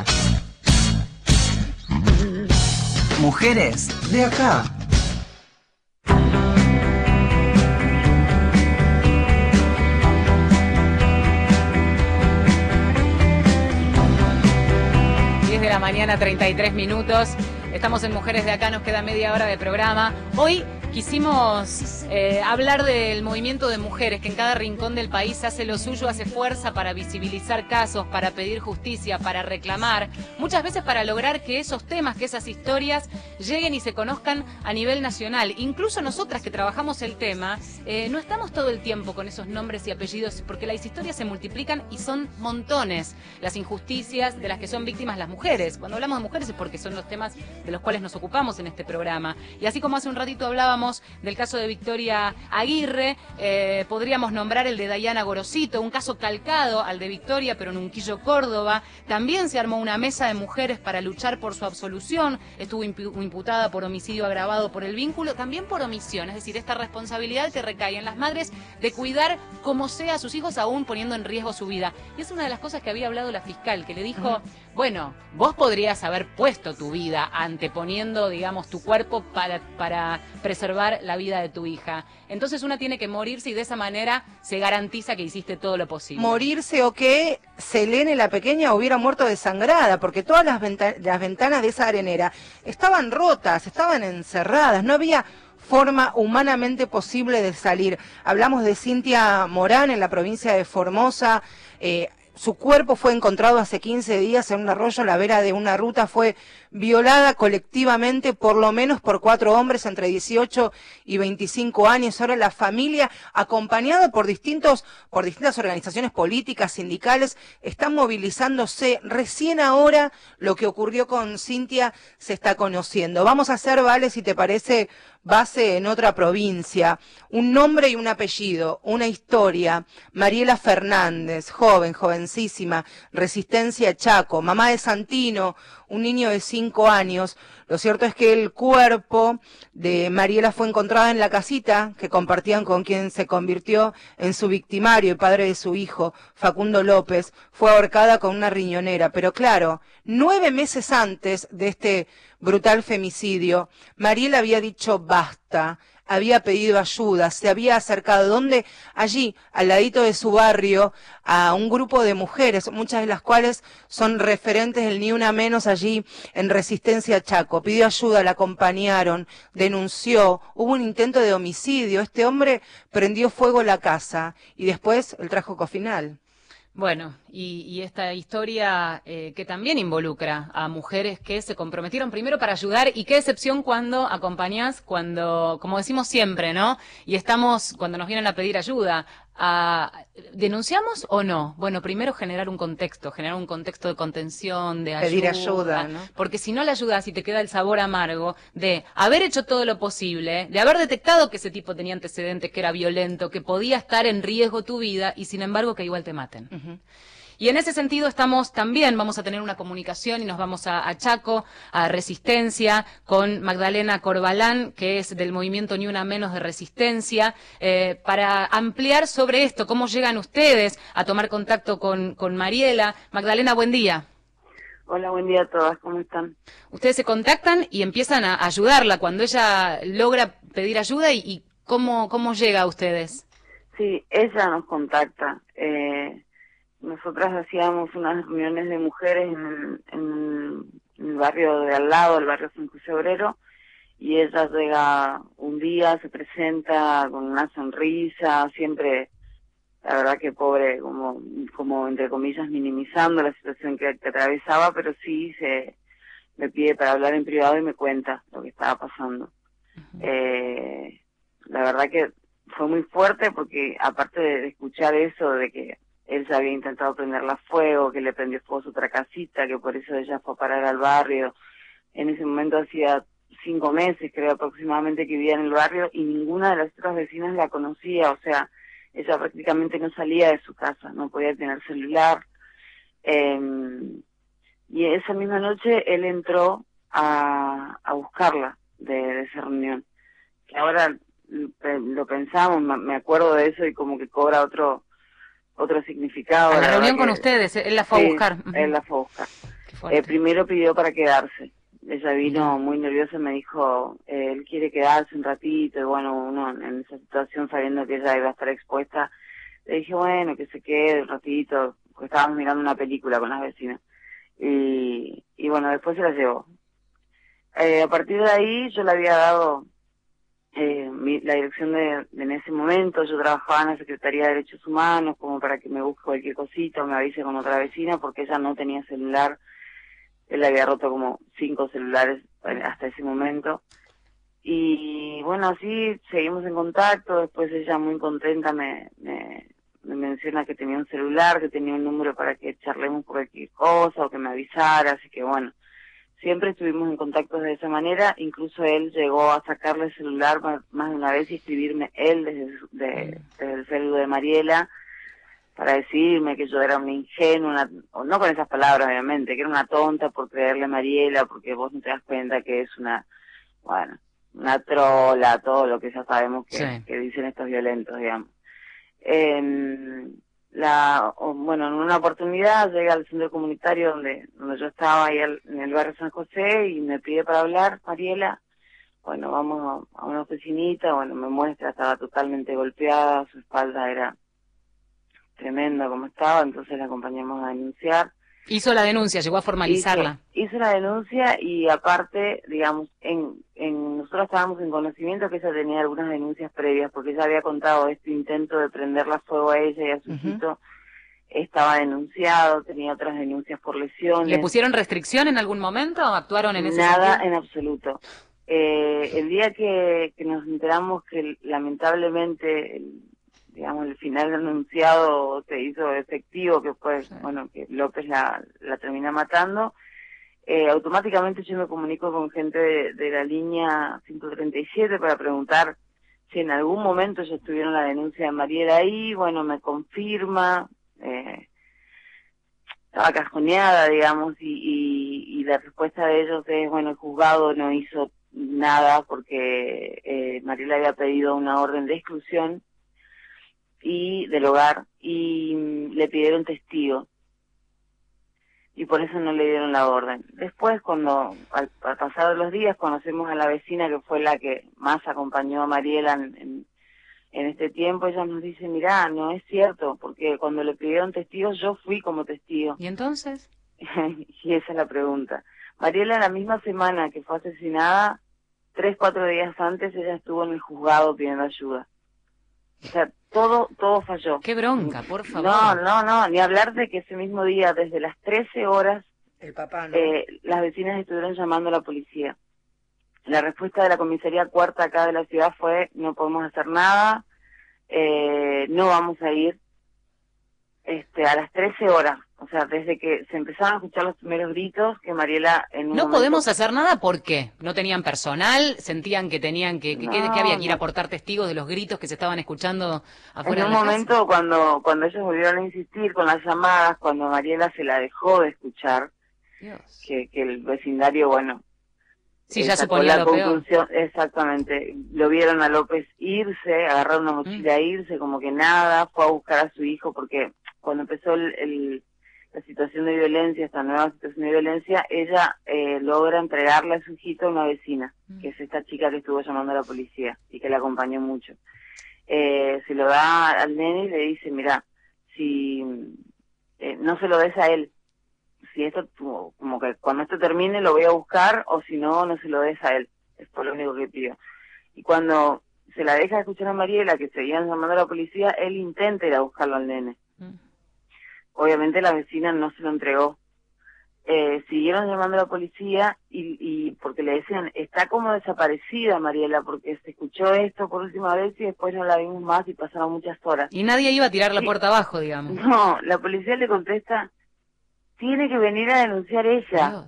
Speaker 8: Mujeres de Acá.
Speaker 3: De la mañana, 33 minutos. Estamos en Mujeres de Acá, nos queda media hora de programa. Hoy Quisimos hablar del movimiento de mujeres que en cada rincón del país hace lo suyo, hace fuerza para visibilizar casos, para pedir justicia, para reclamar, muchas veces para lograr que esos temas, que esas historias lleguen y se conozcan a nivel nacional. Incluso nosotras que trabajamos el tema, no estamos todo el tiempo con esos nombres y apellidos, porque las historias se multiplican y son montones las injusticias de las que son víctimas las mujeres. Cuando hablamos de mujeres es porque son los temas de los cuales nos ocupamos en este programa. Y así como hace un ratito hablábamos del caso de Victoria Aguirre, podríamos nombrar el de Dayana Gorosito, un caso calcado al de Victoria, pero en Unquillo, Córdoba. También se armó una mesa de mujeres para luchar por su absolución. Estuvo imputada por homicidio agravado por el vínculo, también por omisión, es decir, esta responsabilidad que recae en las madres de cuidar como sea a sus hijos, aún poniendo en riesgo su vida. Y es una de las cosas que había hablado la fiscal, que le dijo, bueno, vos podrías haber puesto tu vida anteponiendo, digamos, tu cuerpo para preservar la vida de tu hija. Entonces una tiene que morirse y de esa manera se garantiza que hiciste todo lo posible.
Speaker 2: Morirse o que Selene la pequeña hubiera muerto desangrada, porque todas las ventanas de esa arenera estaban rotas, estaban encerradas, no había forma humanamente posible de salir. Hablamos de Cintia Morán en la provincia de Formosa. Su cuerpo fue encontrado hace 15 días en un arroyo a la vera de una ruta. Fue violada colectivamente por lo menos por 4 hombres entre 18 y 25 años. Ahora la familia, acompañada por distintas organizaciones políticas, sindicales, están movilizándose. Recién ahora lo que ocurrió con Cintia se está conociendo. Vamos a hacer, Vale, si te parece, base en otra provincia. Un nombre y un apellido, una historia. Mariela Fernández, jovencísima, Resistencia Chaco, mamá de Santino, un niño de 5 años. Lo cierto es que el cuerpo de Mariela fue encontrado en la casita que compartían con quien se convirtió en su victimario y padre de su hijo, Facundo López. Fue ahorcada con una riñonera. Pero claro, 9 meses antes de este brutal femicidio, Mariela había dicho basta, había pedido ayuda, se había acercado, donde allí, al ladito de su barrio, a un grupo de mujeres, muchas de las cuales son referentes del Ni Una Menos allí en Resistencia Chaco. Pidió ayuda, la acompañaron, denunció, hubo un intento de homicidio, este hombre prendió fuego la casa y después el trágico final.
Speaker 3: Bueno, y esta historia que también involucra a mujeres que se comprometieron primero para ayudar, y qué excepción cuando acompañás, cuando, como decimos siempre, ¿no? Y estamos, cuando nos vienen a pedir ayuda, ¿denunciamos o no? Bueno, primero generar un contexto de contención, de ayuda.
Speaker 2: Pedir ayuda, ¿no?
Speaker 3: Porque si no la ayudas y te queda el sabor amargo de haber hecho todo lo posible, de haber detectado que ese tipo tenía antecedentes, que era violento, que podía estar en riesgo tu vida, y sin embargo que igual te maten. Y en ese sentido vamos a tener una comunicación y nos vamos a Chaco, a Resistencia, con Magdalena Corbalán, que es del movimiento Ni Una Menos de Resistencia, para ampliar sobre esto, cómo llegan ustedes a tomar contacto con Mariela. Magdalena, buen día.
Speaker 13: Hola, buen día a todas, ¿cómo están?
Speaker 3: Ustedes se contactan y empiezan a ayudarla cuando ella logra pedir ayuda, y ¿cómo llega a ustedes?
Speaker 13: Sí, ella nos contacta. Nosotras hacíamos unas reuniones de mujeres en el barrio de al lado, el barrio San José Obrero, y ella llega un día, se presenta con una sonrisa, siempre, la verdad que pobre, como entre comillas minimizando la situación que atravesaba, pero sí me pide para hablar en privado y me cuenta lo que estaba pasando. La verdad que fue muy fuerte, porque aparte de escuchar eso de que él se había intentado prenderla fuego, que le prendió fuego a su otra casita, que por eso ella fue a parar al barrio. En ese momento hacía 5 meses, creo, aproximadamente, que vivía en el barrio, y ninguna de las otras vecinas la conocía. O sea, ella prácticamente no salía de su casa, no podía tener celular. Y esa misma noche él entró a buscarla de esa reunión. Que ahora lo pensamos, me acuerdo de eso, y como que cobra otro significado.
Speaker 3: A la reunión con ustedes, él la fue a buscar.
Speaker 13: Él la fue a buscar. Primero pidió para quedarse. Ella vino muy nerviosa y me dijo, él quiere quedarse un ratito, y bueno, uno en esa situación, sabiendo que ella iba a estar expuesta, le dije, bueno, que se quede un ratito, porque estábamos mirando una película con las vecinas. Y bueno, después se la llevó. A partir de ahí yo le había dado la dirección en ese momento, yo trabajaba en la Secretaría de Derechos Humanos como para que me busque cualquier cosita o me avise con otra vecina, porque ella no tenía celular. Él había roto como 5 celulares hasta ese momento. Y bueno, así seguimos en contacto. Después ella, muy contenta, me menciona que tenía un celular, que tenía un número para que charlemos por cualquier cosa o que me avisara. Así que bueno, siempre estuvimos en contacto de esa manera. Incluso él llegó a sacarle el celular más de una vez y escribirme él desde el celular de Mariela para decirme que yo era una ingenua, no con esas palabras obviamente, que era una tonta por creerle a Mariela, porque vos no te das cuenta que es una trola, todo lo que ya sabemos que dicen estos violentos, digamos. Bueno, en una oportunidad llega al centro comunitario donde yo estaba ahí en el barrio San José y me pide para hablar, Mariela. Bueno, vamos a una oficinita, bueno, me muestra, estaba totalmente golpeada, su espalda era tremenda como estaba, entonces la acompañamos a denunciar.
Speaker 3: Hizo la denuncia, llegó a formalizarla.
Speaker 13: Hizo la denuncia y aparte, digamos, nosotros estábamos en conocimiento que ella tenía algunas denuncias previas, porque ella había contado este intento de prenderla fuego a ella y a su hijito, estaba denunciado, tenía otras denuncias por lesiones.
Speaker 3: ¿Le pusieron restricción en algún momento o actuaron en ese
Speaker 13: Nada,
Speaker 3: sentido?
Speaker 13: en absoluto. El día que nos enteramos que lamentablemente el final anunciado se hizo efectivo, que fue, bueno, que López la termina matando, automáticamente yo me comunico con gente de la línea 137 para preguntar si en algún momento ya tuvieron la denuncia de Mariela ahí. Bueno, me confirma, estaba cajoneada, digamos, y la respuesta de ellos es, bueno, el juzgado no hizo nada porque Mariela había pedido una orden de exclusión y del hogar y le pidieron testigo y por eso no le dieron la orden. Después, cuando al pasar los días, conocemos a la vecina que fue la que más acompañó a Mariela en este tiempo. Ella nos dice, mirá, no es cierto, porque cuando le pidieron testigos yo fui como testigo.
Speaker 3: ¿Y entonces?
Speaker 13: Y esa es la pregunta. Mariela, en la misma semana que fue asesinada, 3-4 días antes, ella estuvo en el juzgado pidiendo ayuda. O sea, todo falló.
Speaker 3: Qué bronca, por favor.
Speaker 13: No, ni hablar de que ese mismo día, desde las 13 horas,
Speaker 2: el papá, ¿no?
Speaker 13: Las vecinas estuvieron llamando a la policía. La respuesta de la comisaría cuarta acá de la ciudad fue, no podemos hacer nada, no vamos a ir, a las 13 horas. O sea, desde que se empezaron a escuchar los primeros gritos, que Mariela en un
Speaker 3: No
Speaker 13: momento...
Speaker 3: podemos hacer nada, ¿por qué? ¿No tenían personal? ¿Sentían que tenían que había que ir a aportar testigos de los gritos que se estaban escuchando afuera
Speaker 13: En
Speaker 3: de
Speaker 13: un
Speaker 3: la
Speaker 13: momento, cuando ellos volvieron a insistir con las llamadas, cuando Mariela se la dejó de escuchar, que el vecindario, bueno...
Speaker 3: Sí, ya
Speaker 13: sacó
Speaker 3: suponía
Speaker 13: la
Speaker 3: lo peor.
Speaker 13: conclusión, exactamente. Lo vieron a López irse, agarrar una mochila e irse, como que nada, fue a buscar a su hijo, porque cuando empezó la situación de violencia, esta nueva situación de violencia, ella logra entregarle a su hijito a una vecina, que es esta chica que estuvo llamando a la policía y que la acompañó mucho. Se lo da al nene y le dice, mira, si no se lo des a él, si esto, como que cuando esto termine lo voy a buscar, o si no, no se lo des a él. Es por lo único que pido. Y cuando se la deja de escuchar a Mariela, que seguían llamando a la policía, él intenta ir a buscarlo al nene. Obviamente la vecina no se lo entregó. Siguieron llamando a la policía y porque le decían, está como desaparecida Mariela, porque se escuchó esto por última vez y después no la vimos más y pasaron muchas horas.
Speaker 3: Y nadie iba a tirar la puerta abajo, digamos.
Speaker 13: No, la policía le contesta, tiene que venir a denunciar ella.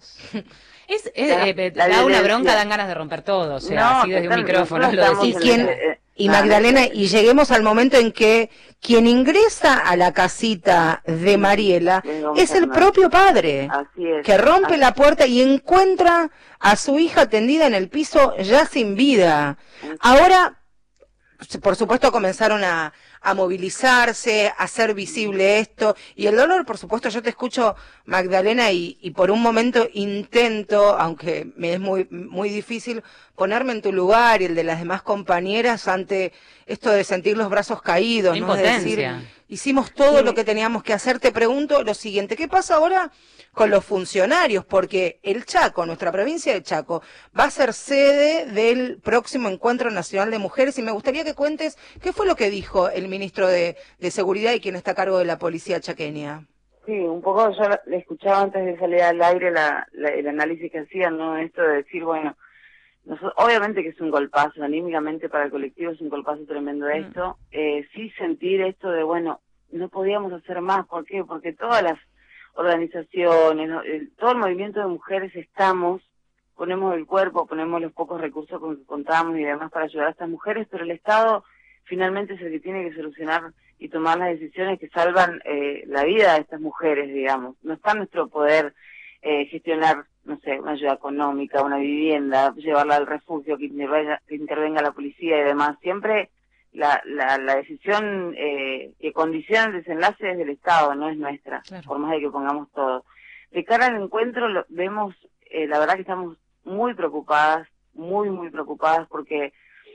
Speaker 3: Da una bronca, dan ganas de romper todo, o sea, así desde un micrófono lo decís.
Speaker 2: Y Magdalena, y lleguemos al momento en que quien ingresa a la casita de Mariela es el propio padre, que rompe la puerta y encuentra a su hija tendida en el piso ya sin vida. Ahora, por supuesto, comenzaron a movilizarse, a hacer visible esto, y el dolor, por supuesto, yo te escucho, Magdalena, y por un momento intento, aunque me es muy difícil, ponerme en tu lugar y el de las demás compañeras ante esto de sentir los brazos caídos, ¿no? Es decir, Hicimos todo lo que teníamos que hacer. Te pregunto lo siguiente, ¿qué pasa ahora con los funcionarios? Porque el Chaco, nuestra provincia de Chaco, va a ser sede del próximo Encuentro Nacional de Mujeres y me gustaría que cuentes qué fue lo que dijo el ministro de Seguridad y quien está a cargo de la policía chaqueña.
Speaker 13: Sí, un poco yo le escuchaba antes de salir al aire el análisis que hacían, ¿no? Esto de decir, bueno, obviamente que es un golpazo, anímicamente para el colectivo es un golpazo tremendo esto. Sí sentir esto de, bueno, no podíamos hacer más. ¿Por qué? Porque todas las organizaciones, todo el movimiento de mujeres ponemos el cuerpo, ponemos los pocos recursos con que contamos y demás para ayudar a estas mujeres, pero el Estado finalmente es el que tiene que solucionar y tomar las decisiones que salvan la vida de estas mujeres, digamos. No está en nuestro poder gestionar, no sé, una ayuda económica, una vivienda, llevarla al refugio, que intervenga la policía y demás. Siempre la decisión que condiciona el desenlace es del Estado, no es nuestra, por más de que pongamos todo. De cara al encuentro vemos, la verdad que estamos muy preocupadas, muy preocupadas, porque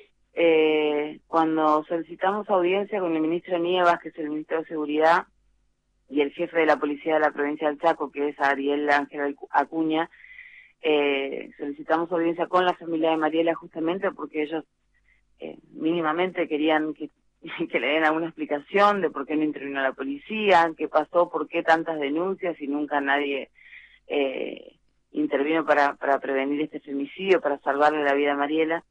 Speaker 13: cuando solicitamos audiencia con el ministro Nievas, que es el ministro de Seguridad, y el jefe de la policía de la provincia del Chaco, que es Ariel Ángel Acuña, solicitamos audiencia con la familia de Mariela justamente porque ellos mínimamente querían que le den alguna explicación de por qué no intervino la policía, qué pasó, por qué tantas denuncias y nunca nadie intervino para prevenir este femicidio, para salvarle la vida a Mariela.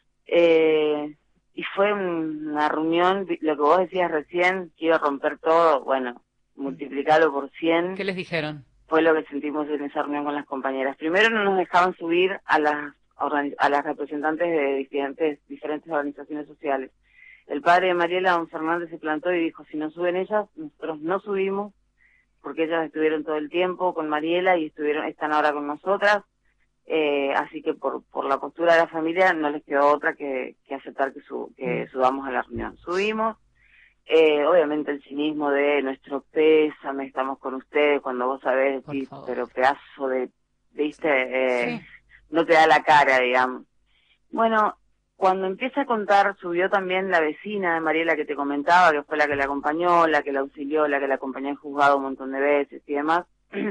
Speaker 13: Y fue una reunión, lo que vos decías recién, que iba a romper todo, bueno, multiplicarlo por 100.
Speaker 3: ¿Qué les dijeron?
Speaker 13: Fue lo que sentimos en esa reunión con las compañeras. Primero no nos dejaban subir a las representantes de diferentes organizaciones sociales. El padre de Mariela, don Fernández, se plantó y dijo, si no suben ellas, nosotros no subimos, porque ellas estuvieron todo el tiempo con Mariela y están ahora con nosotras. Así que por la postura de la familia no les quedó otra que aceptar que subamos a la reunión. Subimos. Obviamente el cinismo de nuestro pésame, estamos con ustedes, cuando vos sabés, pero pedazo de, viste, no te da la cara, digamos. Bueno, cuando empieza a contar, subió también la vecina de Mariela que te comentaba, que fue la que la acompañó, la que la auxilió, la que la acompañó en juzgado un montón de veces y demás.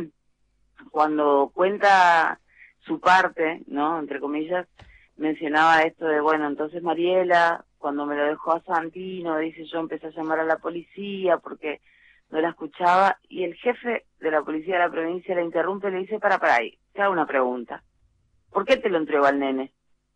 Speaker 13: Cuando cuenta su parte, ¿no?, entre comillas, mencionaba esto de, bueno, entonces Mariela, cuando me lo dejó a Santino, dice, yo empecé a llamar a la policía porque no la escuchaba, y el jefe de la policía de la provincia la interrumpe y le dice, para ahí, te hago una pregunta. ¿Por qué te lo entregó al nene?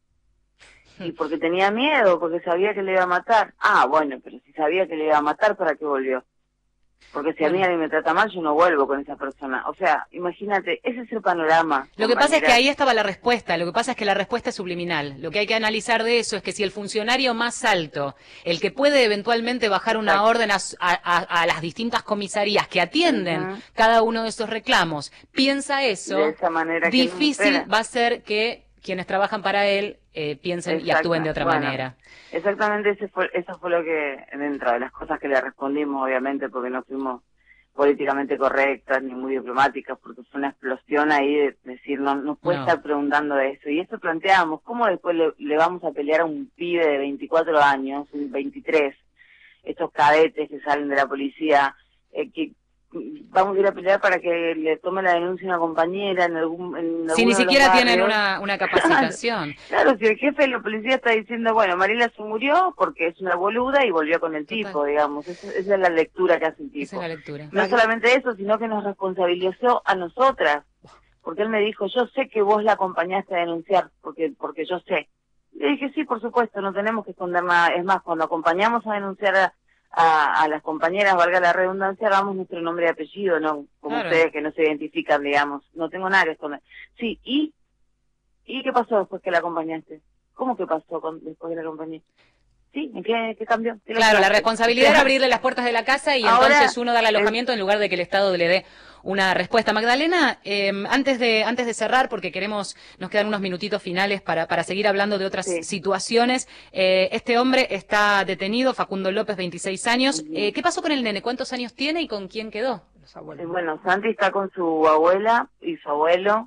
Speaker 13: Y porque tenía miedo, porque sabía que le iba a matar. Ah, bueno, pero si sabía que le iba a matar, ¿para qué volvió? Porque si a mí alguien me trata mal, yo no vuelvo con esa persona. O sea, imagínate, ese es el panorama.
Speaker 3: Lo que pasa es que ahí estaba la respuesta. Lo que pasa es que la respuesta es subliminal. Lo que hay que analizar de eso es que si el funcionario más alto, el que puede eventualmente bajar una orden a las distintas comisarías que atienden cada uno de esos reclamos, piensa eso,
Speaker 13: de esa manera
Speaker 3: difícil va a ser que quienes trabajan para él piensen y actúen de otra manera.
Speaker 13: Exactamente, eso fue lo que, dentro de las cosas que le respondimos, obviamente, porque no fuimos políticamente correctas ni muy diplomáticas, porque fue una explosión ahí de decir, no puede estar preguntando eso. Y eso planteábamos, ¿cómo después le vamos a pelear a un pibe de 24 años, un 23, estos cadetes que salen de la policía, que vamos a ir a pelear para que le tome la denuncia a una compañera
Speaker 3: si ni siquiera tienen una capacitación.
Speaker 13: Claro, si el jefe de la policía está diciendo, bueno, Mariela se murió porque es una boluda y volvió con el tipo, digamos. Esa es la lectura que hace el tipo.
Speaker 3: Esa es la lectura.
Speaker 13: No solamente eso, sino que nos responsabilizó a nosotras, porque él me dijo, yo sé que vos la acompañaste a denunciar, porque yo sé. Le dije, sí, por supuesto, no tenemos que esconder nada. Es más, cuando acompañamos a denunciar a las compañeras, valga la redundancia, damos nuestro nombre y apellido, no como ustedes que no se identifican, digamos. No tengo nada que esconder. Sí, ¿y qué pasó después que la acompañaste? ¿Cómo que pasó después que la acompañé? Sí, ¿en qué cambió?
Speaker 3: Claro, la responsabilidad era abrirle las puertas de la casa y ahora, entonces uno darle alojamiento en lugar de que el Estado le dé una respuesta. Magdalena, antes de cerrar, porque nos quedan unos minutitos finales para seguir hablando de otras situaciones, este hombre está detenido, Facundo López, 26 años. ¿Qué pasó con el nene? ¿Cuántos años tiene y con quién quedó?
Speaker 13: Bueno, Santi está con su abuela y su abuelo.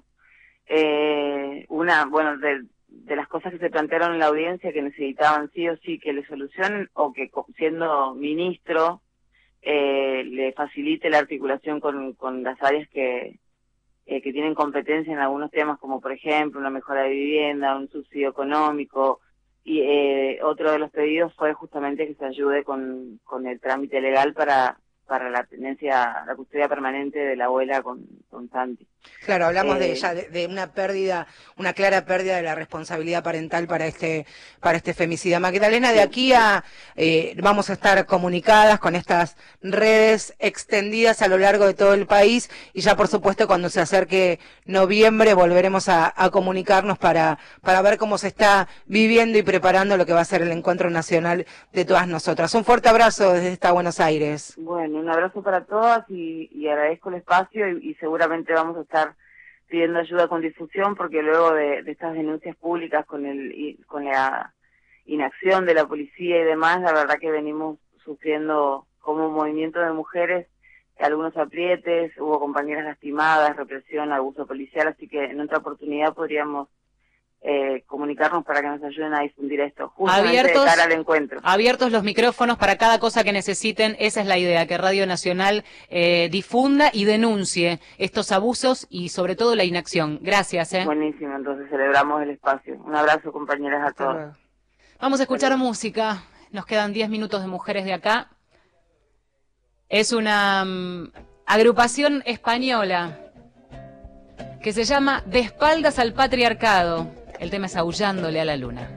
Speaker 13: De las cosas que se plantearon en la audiencia que necesitaban sí o sí que le solucionen, o que siendo ministro le facilite la articulación con las áreas que tienen competencia en algunos temas, como por ejemplo una mejora de vivienda, un subsidio económico, y otro de los pedidos fue justamente que se ayude con el trámite legal para la custodia permanente de la abuela con Santi.
Speaker 2: Claro, hablamos de una pérdida, una clara pérdida de la responsabilidad parental para este femicida. Magdalena, de aquí a vamos a estar comunicadas con estas redes extendidas a lo largo de todo el país, y ya por supuesto cuando se acerque noviembre volveremos a comunicarnos para ver cómo se está viviendo y preparando lo que va a ser el encuentro nacional de todas nosotras. Un fuerte abrazo desde esta Buenos Aires.
Speaker 13: Bueno, un abrazo para todas y agradezco el espacio y seguramente vamos a estar pidiendo ayuda con difusión, porque luego de estas denuncias públicas con la inacción de la policía y demás, la verdad que venimos sufriendo como movimiento de mujeres algunos aprietes, hubo compañeras lastimadas, represión, abuso policial, así que en otra oportunidad podríamos comunicarnos para que nos ayuden a difundir esto, justamente de cara al encuentro.
Speaker 3: Abiertos los micrófonos para cada cosa que necesiten. Esa es la idea, que Radio Nacional difunda y denuncie estos abusos y sobre todo la inacción. Gracias.
Speaker 13: Buenísimo, entonces celebramos el espacio. Un abrazo, compañeras, a todos.
Speaker 3: Vamos a escuchar música. Nos quedan 10 minutos de Mujeres de Acá. Es una agrupación española que se llama De espaldas al patriarcado. El tema es Aullándole a la luna.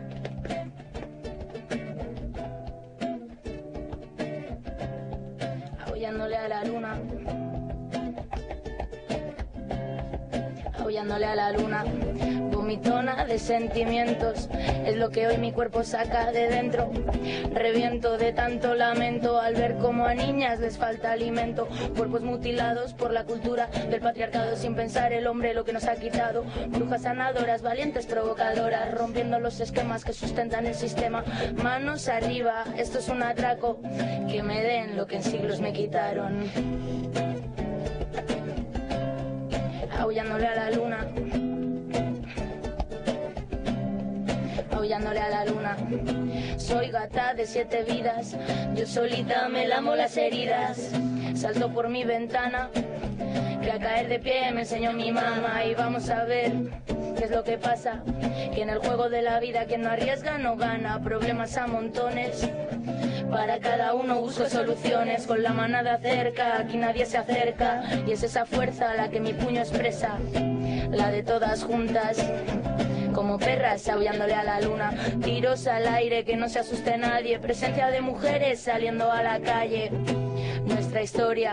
Speaker 14: Aullándole a la luna. Aullándole a la luna. Vomitona de sentimientos, es lo que hoy mi cuerpo saca de dentro. Reviento de tanto lamento al ver cómo a niñas les falta alimento. Cuerpos mutilados por la cultura del patriarcado, sin pensar el hombre lo que nos ha quitado. Brujas sanadoras, valientes provocadoras, rompiendo los esquemas que sustentan el sistema. Manos arriba, esto es un atraco, que me den lo que en siglos me quitaron. Aullándole a la luna. Aullándole a la luna. Soy gata de 7 vidas, yo solita me lamo las heridas. Salto por mi ventana, que a caer de pie me enseñó mi mamá. Y vamos a ver qué es lo que pasa, que en el juego de la vida quien no arriesga no gana. Problemas a montones, para cada uno busco soluciones. Con la manada cerca, aquí nadie se acerca, y es esa fuerza la que mi puño expresa, la de todas juntas. Como perras aullándole a la luna, tiros al aire, que no se asuste nadie. Presencia de mujeres saliendo a la calle. Nuestra historia,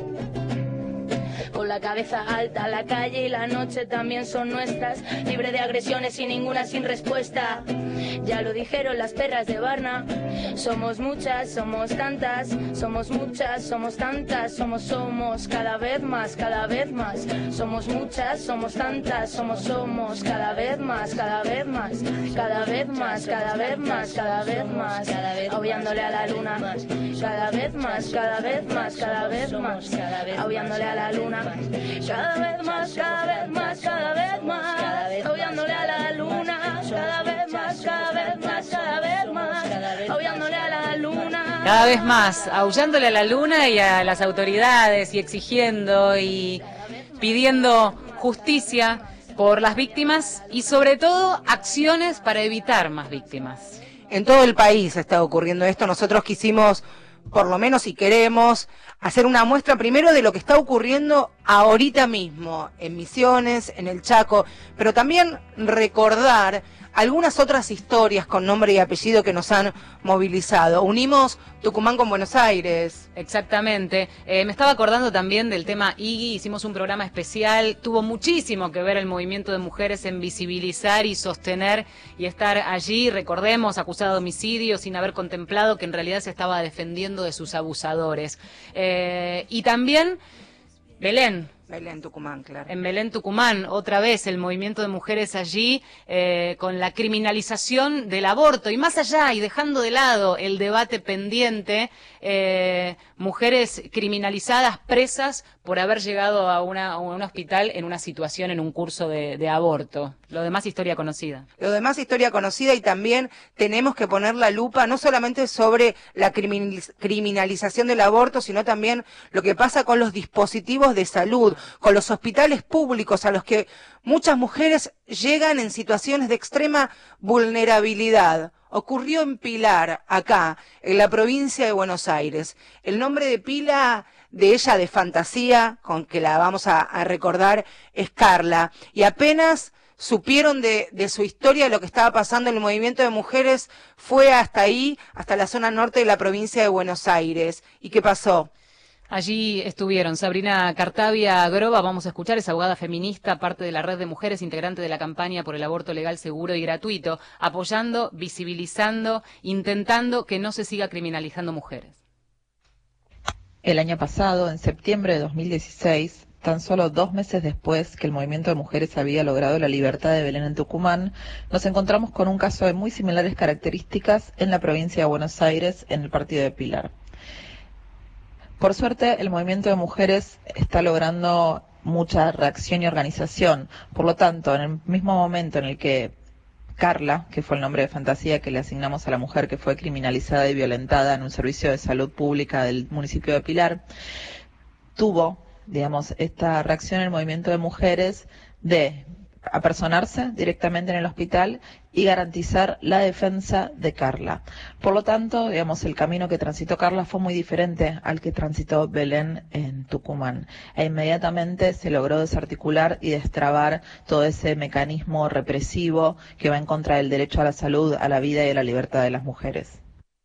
Speaker 14: con la cabeza alta, la calle y la noche también son nuestras. Libre de agresiones y ninguna sin respuesta. Ya lo dijeron las perras de Varna. Somos muchas, somos tantas. Somos muchas, somos tantas. Somos cada vez más, cada vez más. Somos muchas, somos tantas. Somos cada vez más, cada vez más. Cada vez más, cada vez más, cada vez más. Aullándole a la luna. Cada vez más, cada vez más, cada vez más. Aullándole a la luna. Cada vez más, cada vez más, cada vez más. Aullándole a la luna. Cada vez más, cada vez más, cada vez más. Aullándole a la luna.
Speaker 3: Cada vez más, aullándole a la luna y a las autoridades, y exigiendo y pidiendo justicia por las víctimas y sobre todo acciones para evitar más víctimas.
Speaker 2: En todo el país está ocurriendo esto. Nosotros quisimos, por lo menos si queremos, hacer una muestra primero de lo que está ocurriendo ahorita mismo en Misiones, en el Chaco, pero también recordar algunas otras historias con nombre y apellido que nos han movilizado. Unimos Tucumán con Buenos Aires.
Speaker 3: Exactamente. Me estaba acordando también del tema Iggy, hicimos un programa especial, tuvo muchísimo que ver el movimiento de mujeres en visibilizar y sostener y estar allí, recordemos, acusada de homicidio sin haber contemplado que en realidad se estaba defendiendo de sus abusadores. Y también Belén,
Speaker 2: Belén, Tucumán, claro.
Speaker 3: En Belén, Tucumán, otra vez el movimiento de mujeres allí con la criminalización del aborto y más allá y dejando de lado el debate pendiente, mujeres criminalizadas, presas por haber llegado a un hospital en una situación, en un curso de aborto. Lo demás historia conocida.
Speaker 2: Lo demás historia conocida y también tenemos que poner la lupa no solamente sobre la criminalización del aborto, sino también lo que pasa con los dispositivos de salud, con los hospitales públicos a los que muchas mujeres llegan en situaciones de extrema vulnerabilidad. Ocurrió en Pilar, acá, en la provincia de Buenos Aires. El nombre de pila de ella de fantasía, con que la vamos a recordar, es Carla. Y apenas supieron de su historia, de lo que estaba pasando en el movimiento de mujeres, fue hasta ahí, hasta la zona norte de la provincia de Buenos Aires. ¿Y qué pasó?
Speaker 3: Allí estuvieron Sabrina Cartavia Groba, vamos a escuchar, es abogada feminista, parte de la red de mujeres, integrante de la campaña por el aborto legal, seguro y gratuito, apoyando, visibilizando, intentando que no se siga criminalizando mujeres.
Speaker 15: El año pasado, en septiembre de 2016, tan solo 2 meses después que el movimiento de mujeres había logrado la libertad de Belén en Tucumán, nos encontramos con un caso de muy similares características en la provincia de Buenos Aires, en el partido de Pilar. Por suerte, el movimiento de mujeres está logrando mucha reacción y organización. Por lo tanto, en el mismo momento en el que Carla, que fue el nombre de fantasía que le asignamos a la mujer que fue criminalizada y violentada en un servicio de salud pública del municipio de Pilar, tuvo, digamos, esta reacción en el movimiento de mujeres de apersonarse directamente en el hospital y garantizar la defensa de Carla. Por lo tanto, digamos, el camino que transitó Carla fue muy diferente al que transitó Belén en Tucumán. E inmediatamente se logró desarticular y destrabar todo ese mecanismo represivo que va en contra del derecho a la salud, a la vida y a la libertad de las mujeres.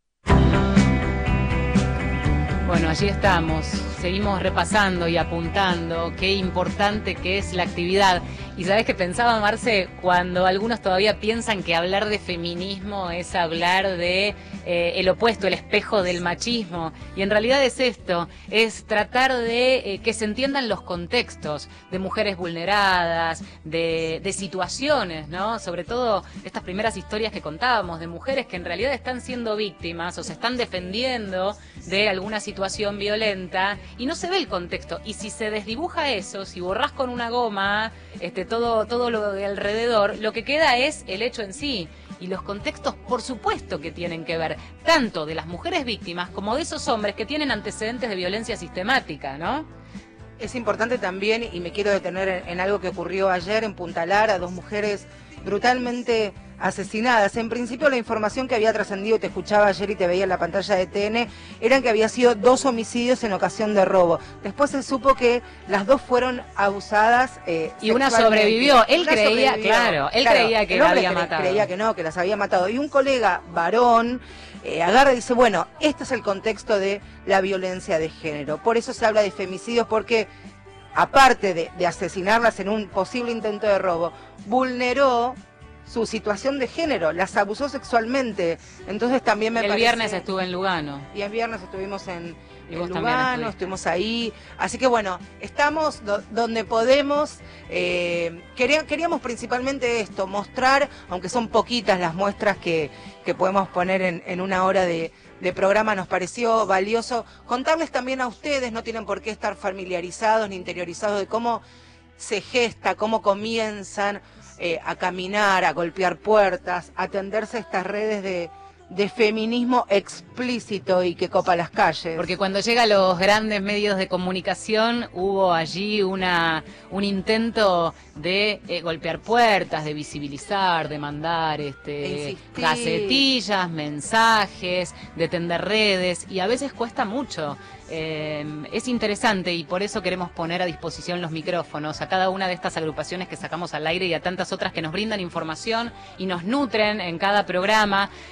Speaker 3: Bueno, allí estamos, seguimos repasando y apuntando qué importante que es la actividad. Y sabes que pensaba, Marce, cuando algunos todavía piensan que hablar de feminismo es hablar de el opuesto, el espejo del machismo. Y en realidad es esto, es tratar de que se entiendan los contextos de mujeres vulneradas, de situaciones, ¿no? Sobre todo estas primeras historias que contábamos de mujeres que en realidad están siendo víctimas o se están defendiendo de alguna situación violenta y no se ve el contexto. Y si se desdibuja eso, si borrás con una goma todo lo de alrededor, lo que queda es el hecho en sí. Y los contextos, por supuesto que tienen que ver, tanto de las mujeres víctimas como de esos hombres que tienen antecedentes de violencia sistemática, ¿no?
Speaker 2: Es importante también, y me quiero detener en algo que ocurrió ayer en Punta Lara, 2 mujeres brutalmente asesinadas. En principio la información que había trascendido, te escuchaba ayer y te veía en la pantalla de TN, eran que había sido 2 homicidios en ocasión de robo. Después se supo que las 2 fueron abusadas
Speaker 3: y una sobrevivió. Él creía, claro, creía que la había matado.
Speaker 2: Creía que no, que las había matado. Y un colega varón agarra y dice, bueno, este es el contexto de la violencia de género. Por eso se habla de femicidios, porque aparte de asesinarlas en un posible intento de robo, vulneró su situación de género, las abusó sexualmente. Entonces también me parece...
Speaker 3: El viernes estuve en Lugano.
Speaker 2: Y el viernes estuvimos en Lugano, estuvimos ahí. Así que bueno, estamos donde podemos. Queríamos principalmente esto, mostrar, aunque son poquitas las muestras que podemos poner en una hora de programa, nos pareció valioso contarles también a ustedes, no tienen por qué estar familiarizados ni interiorizados de cómo se gesta, cómo comienzan a caminar, a golpear puertas, a tenderse a estas redes de feminismo explícito y que copa las calles.
Speaker 3: Porque cuando llega a los grandes medios de comunicación hubo allí un intento de golpear puertas, de visibilizar, de mandar gacetillas, mensajes, de tender redes, y a veces cuesta mucho. Es interesante y por eso queremos poner a disposición los micrófonos a cada una de estas agrupaciones que sacamos al aire y a tantas otras que nos brindan información y nos nutren en cada programa. Cuando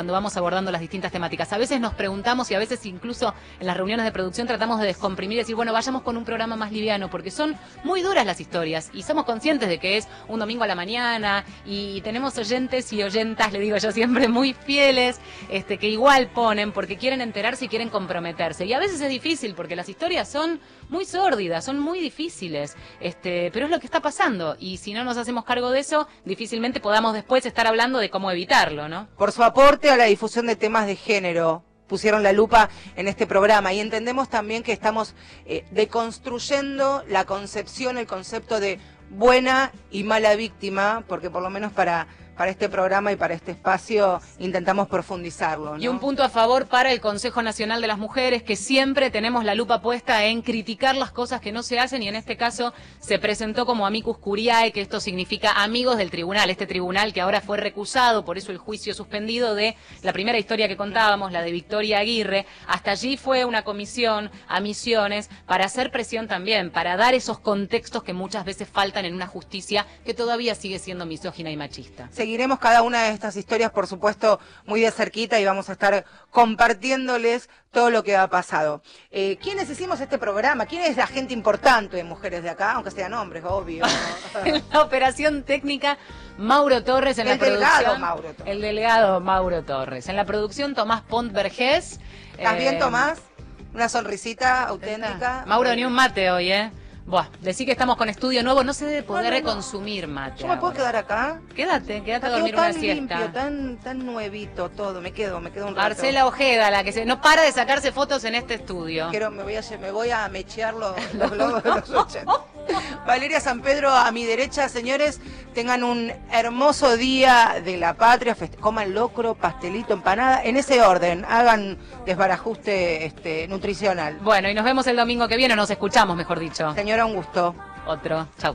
Speaker 3: cuando vamos abordando las distintas temáticas. A veces nos preguntamos y a veces incluso en las reuniones de producción tratamos de descomprimir y decir, bueno, vayamos con un programa más liviano, porque son muy duras las historias y somos conscientes de que es un domingo a la mañana y tenemos oyentes y oyentas, le digo yo siempre, muy fieles, que igual ponen porque quieren enterarse y quieren comprometerse. Y a veces es difícil porque las historias son muy sórdidas, son muy difíciles, pero es lo que está pasando y si no nos hacemos cargo de eso, difícilmente podamos después estar hablando de cómo evitarlo, ¿no?
Speaker 2: Por su aporte a la difusión de temas de género, pusieron la lupa en este programa y entendemos también que estamos deconstruyendo la concepción, el concepto de buena y mala víctima, porque por lo menos para este programa y para este espacio intentamos profundizarlo, ¿no?
Speaker 3: Y un punto a favor para el Consejo Nacional de las Mujeres, que siempre tenemos la lupa puesta en criticar las cosas que no se hacen y en este caso se presentó como amicus curiae, que esto significa amigos del tribunal, este tribunal que ahora fue recusado, por eso el juicio suspendido de la primera historia que contábamos, la de Victoria Aguirre. Hasta allí fue una comisión a Misiones para hacer presión también, para dar esos contextos que muchas veces faltan en una justicia que todavía sigue siendo misógina y machista.
Speaker 2: Seguiremos cada una de estas historias, por supuesto, muy de cerquita y vamos a estar compartiéndoles todo lo que ha pasado. ¿Quiénes hicimos este programa? ¿Quién es la gente importante de Mujeres de Acá? Aunque sean hombres, obvio.
Speaker 3: En la operación técnica, Mauro Torres. En la producción, el delegado Mauro Torres. En la producción, Tomás Pont Vergés.
Speaker 2: ¿Estás bien, Tomás? Una sonrisita auténtica.
Speaker 3: Mauro, ni un mate hoy, Buah, decí que estamos con estudio nuevo, no se debe poder consumir mate.
Speaker 2: ¿Yo me puedo quedar acá?
Speaker 3: Quédate a dormir una siesta.
Speaker 2: Limpio, tan nuevito todo, me quedo un rato.
Speaker 3: Marcela Ojeda, la que no para de sacarse fotos en este estudio.
Speaker 2: Me voy a mechear los globos de los 80. Valeria San Pedro a mi derecha, señores, tengan un hermoso día de la patria, coman locro, pastelito, empanada, en ese orden, hagan desbarajuste nutricional.
Speaker 3: Bueno, y nos vemos el domingo que viene, nos escuchamos, mejor dicho.
Speaker 2: Señora, un gusto.
Speaker 3: Otro, chau.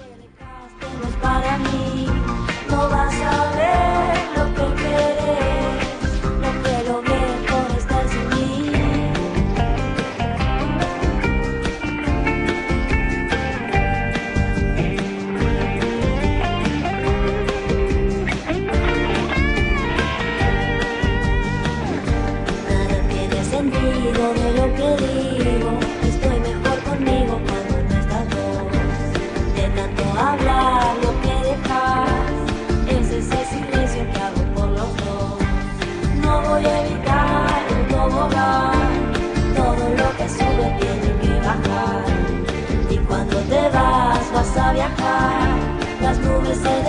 Speaker 6: Para mí, no vas a ver lo que querés, lo que logré por estar sin mí. Nada tiene sentido de lo que digo, estoy mejor conmigo cuando no estás vos. De tanto hablar lo que dejas, es ese silencio que hago por los dos. No voy a evitar el tobogán, todo lo que sube tiene que bajar. Y cuando te vas a viajar, las nubes se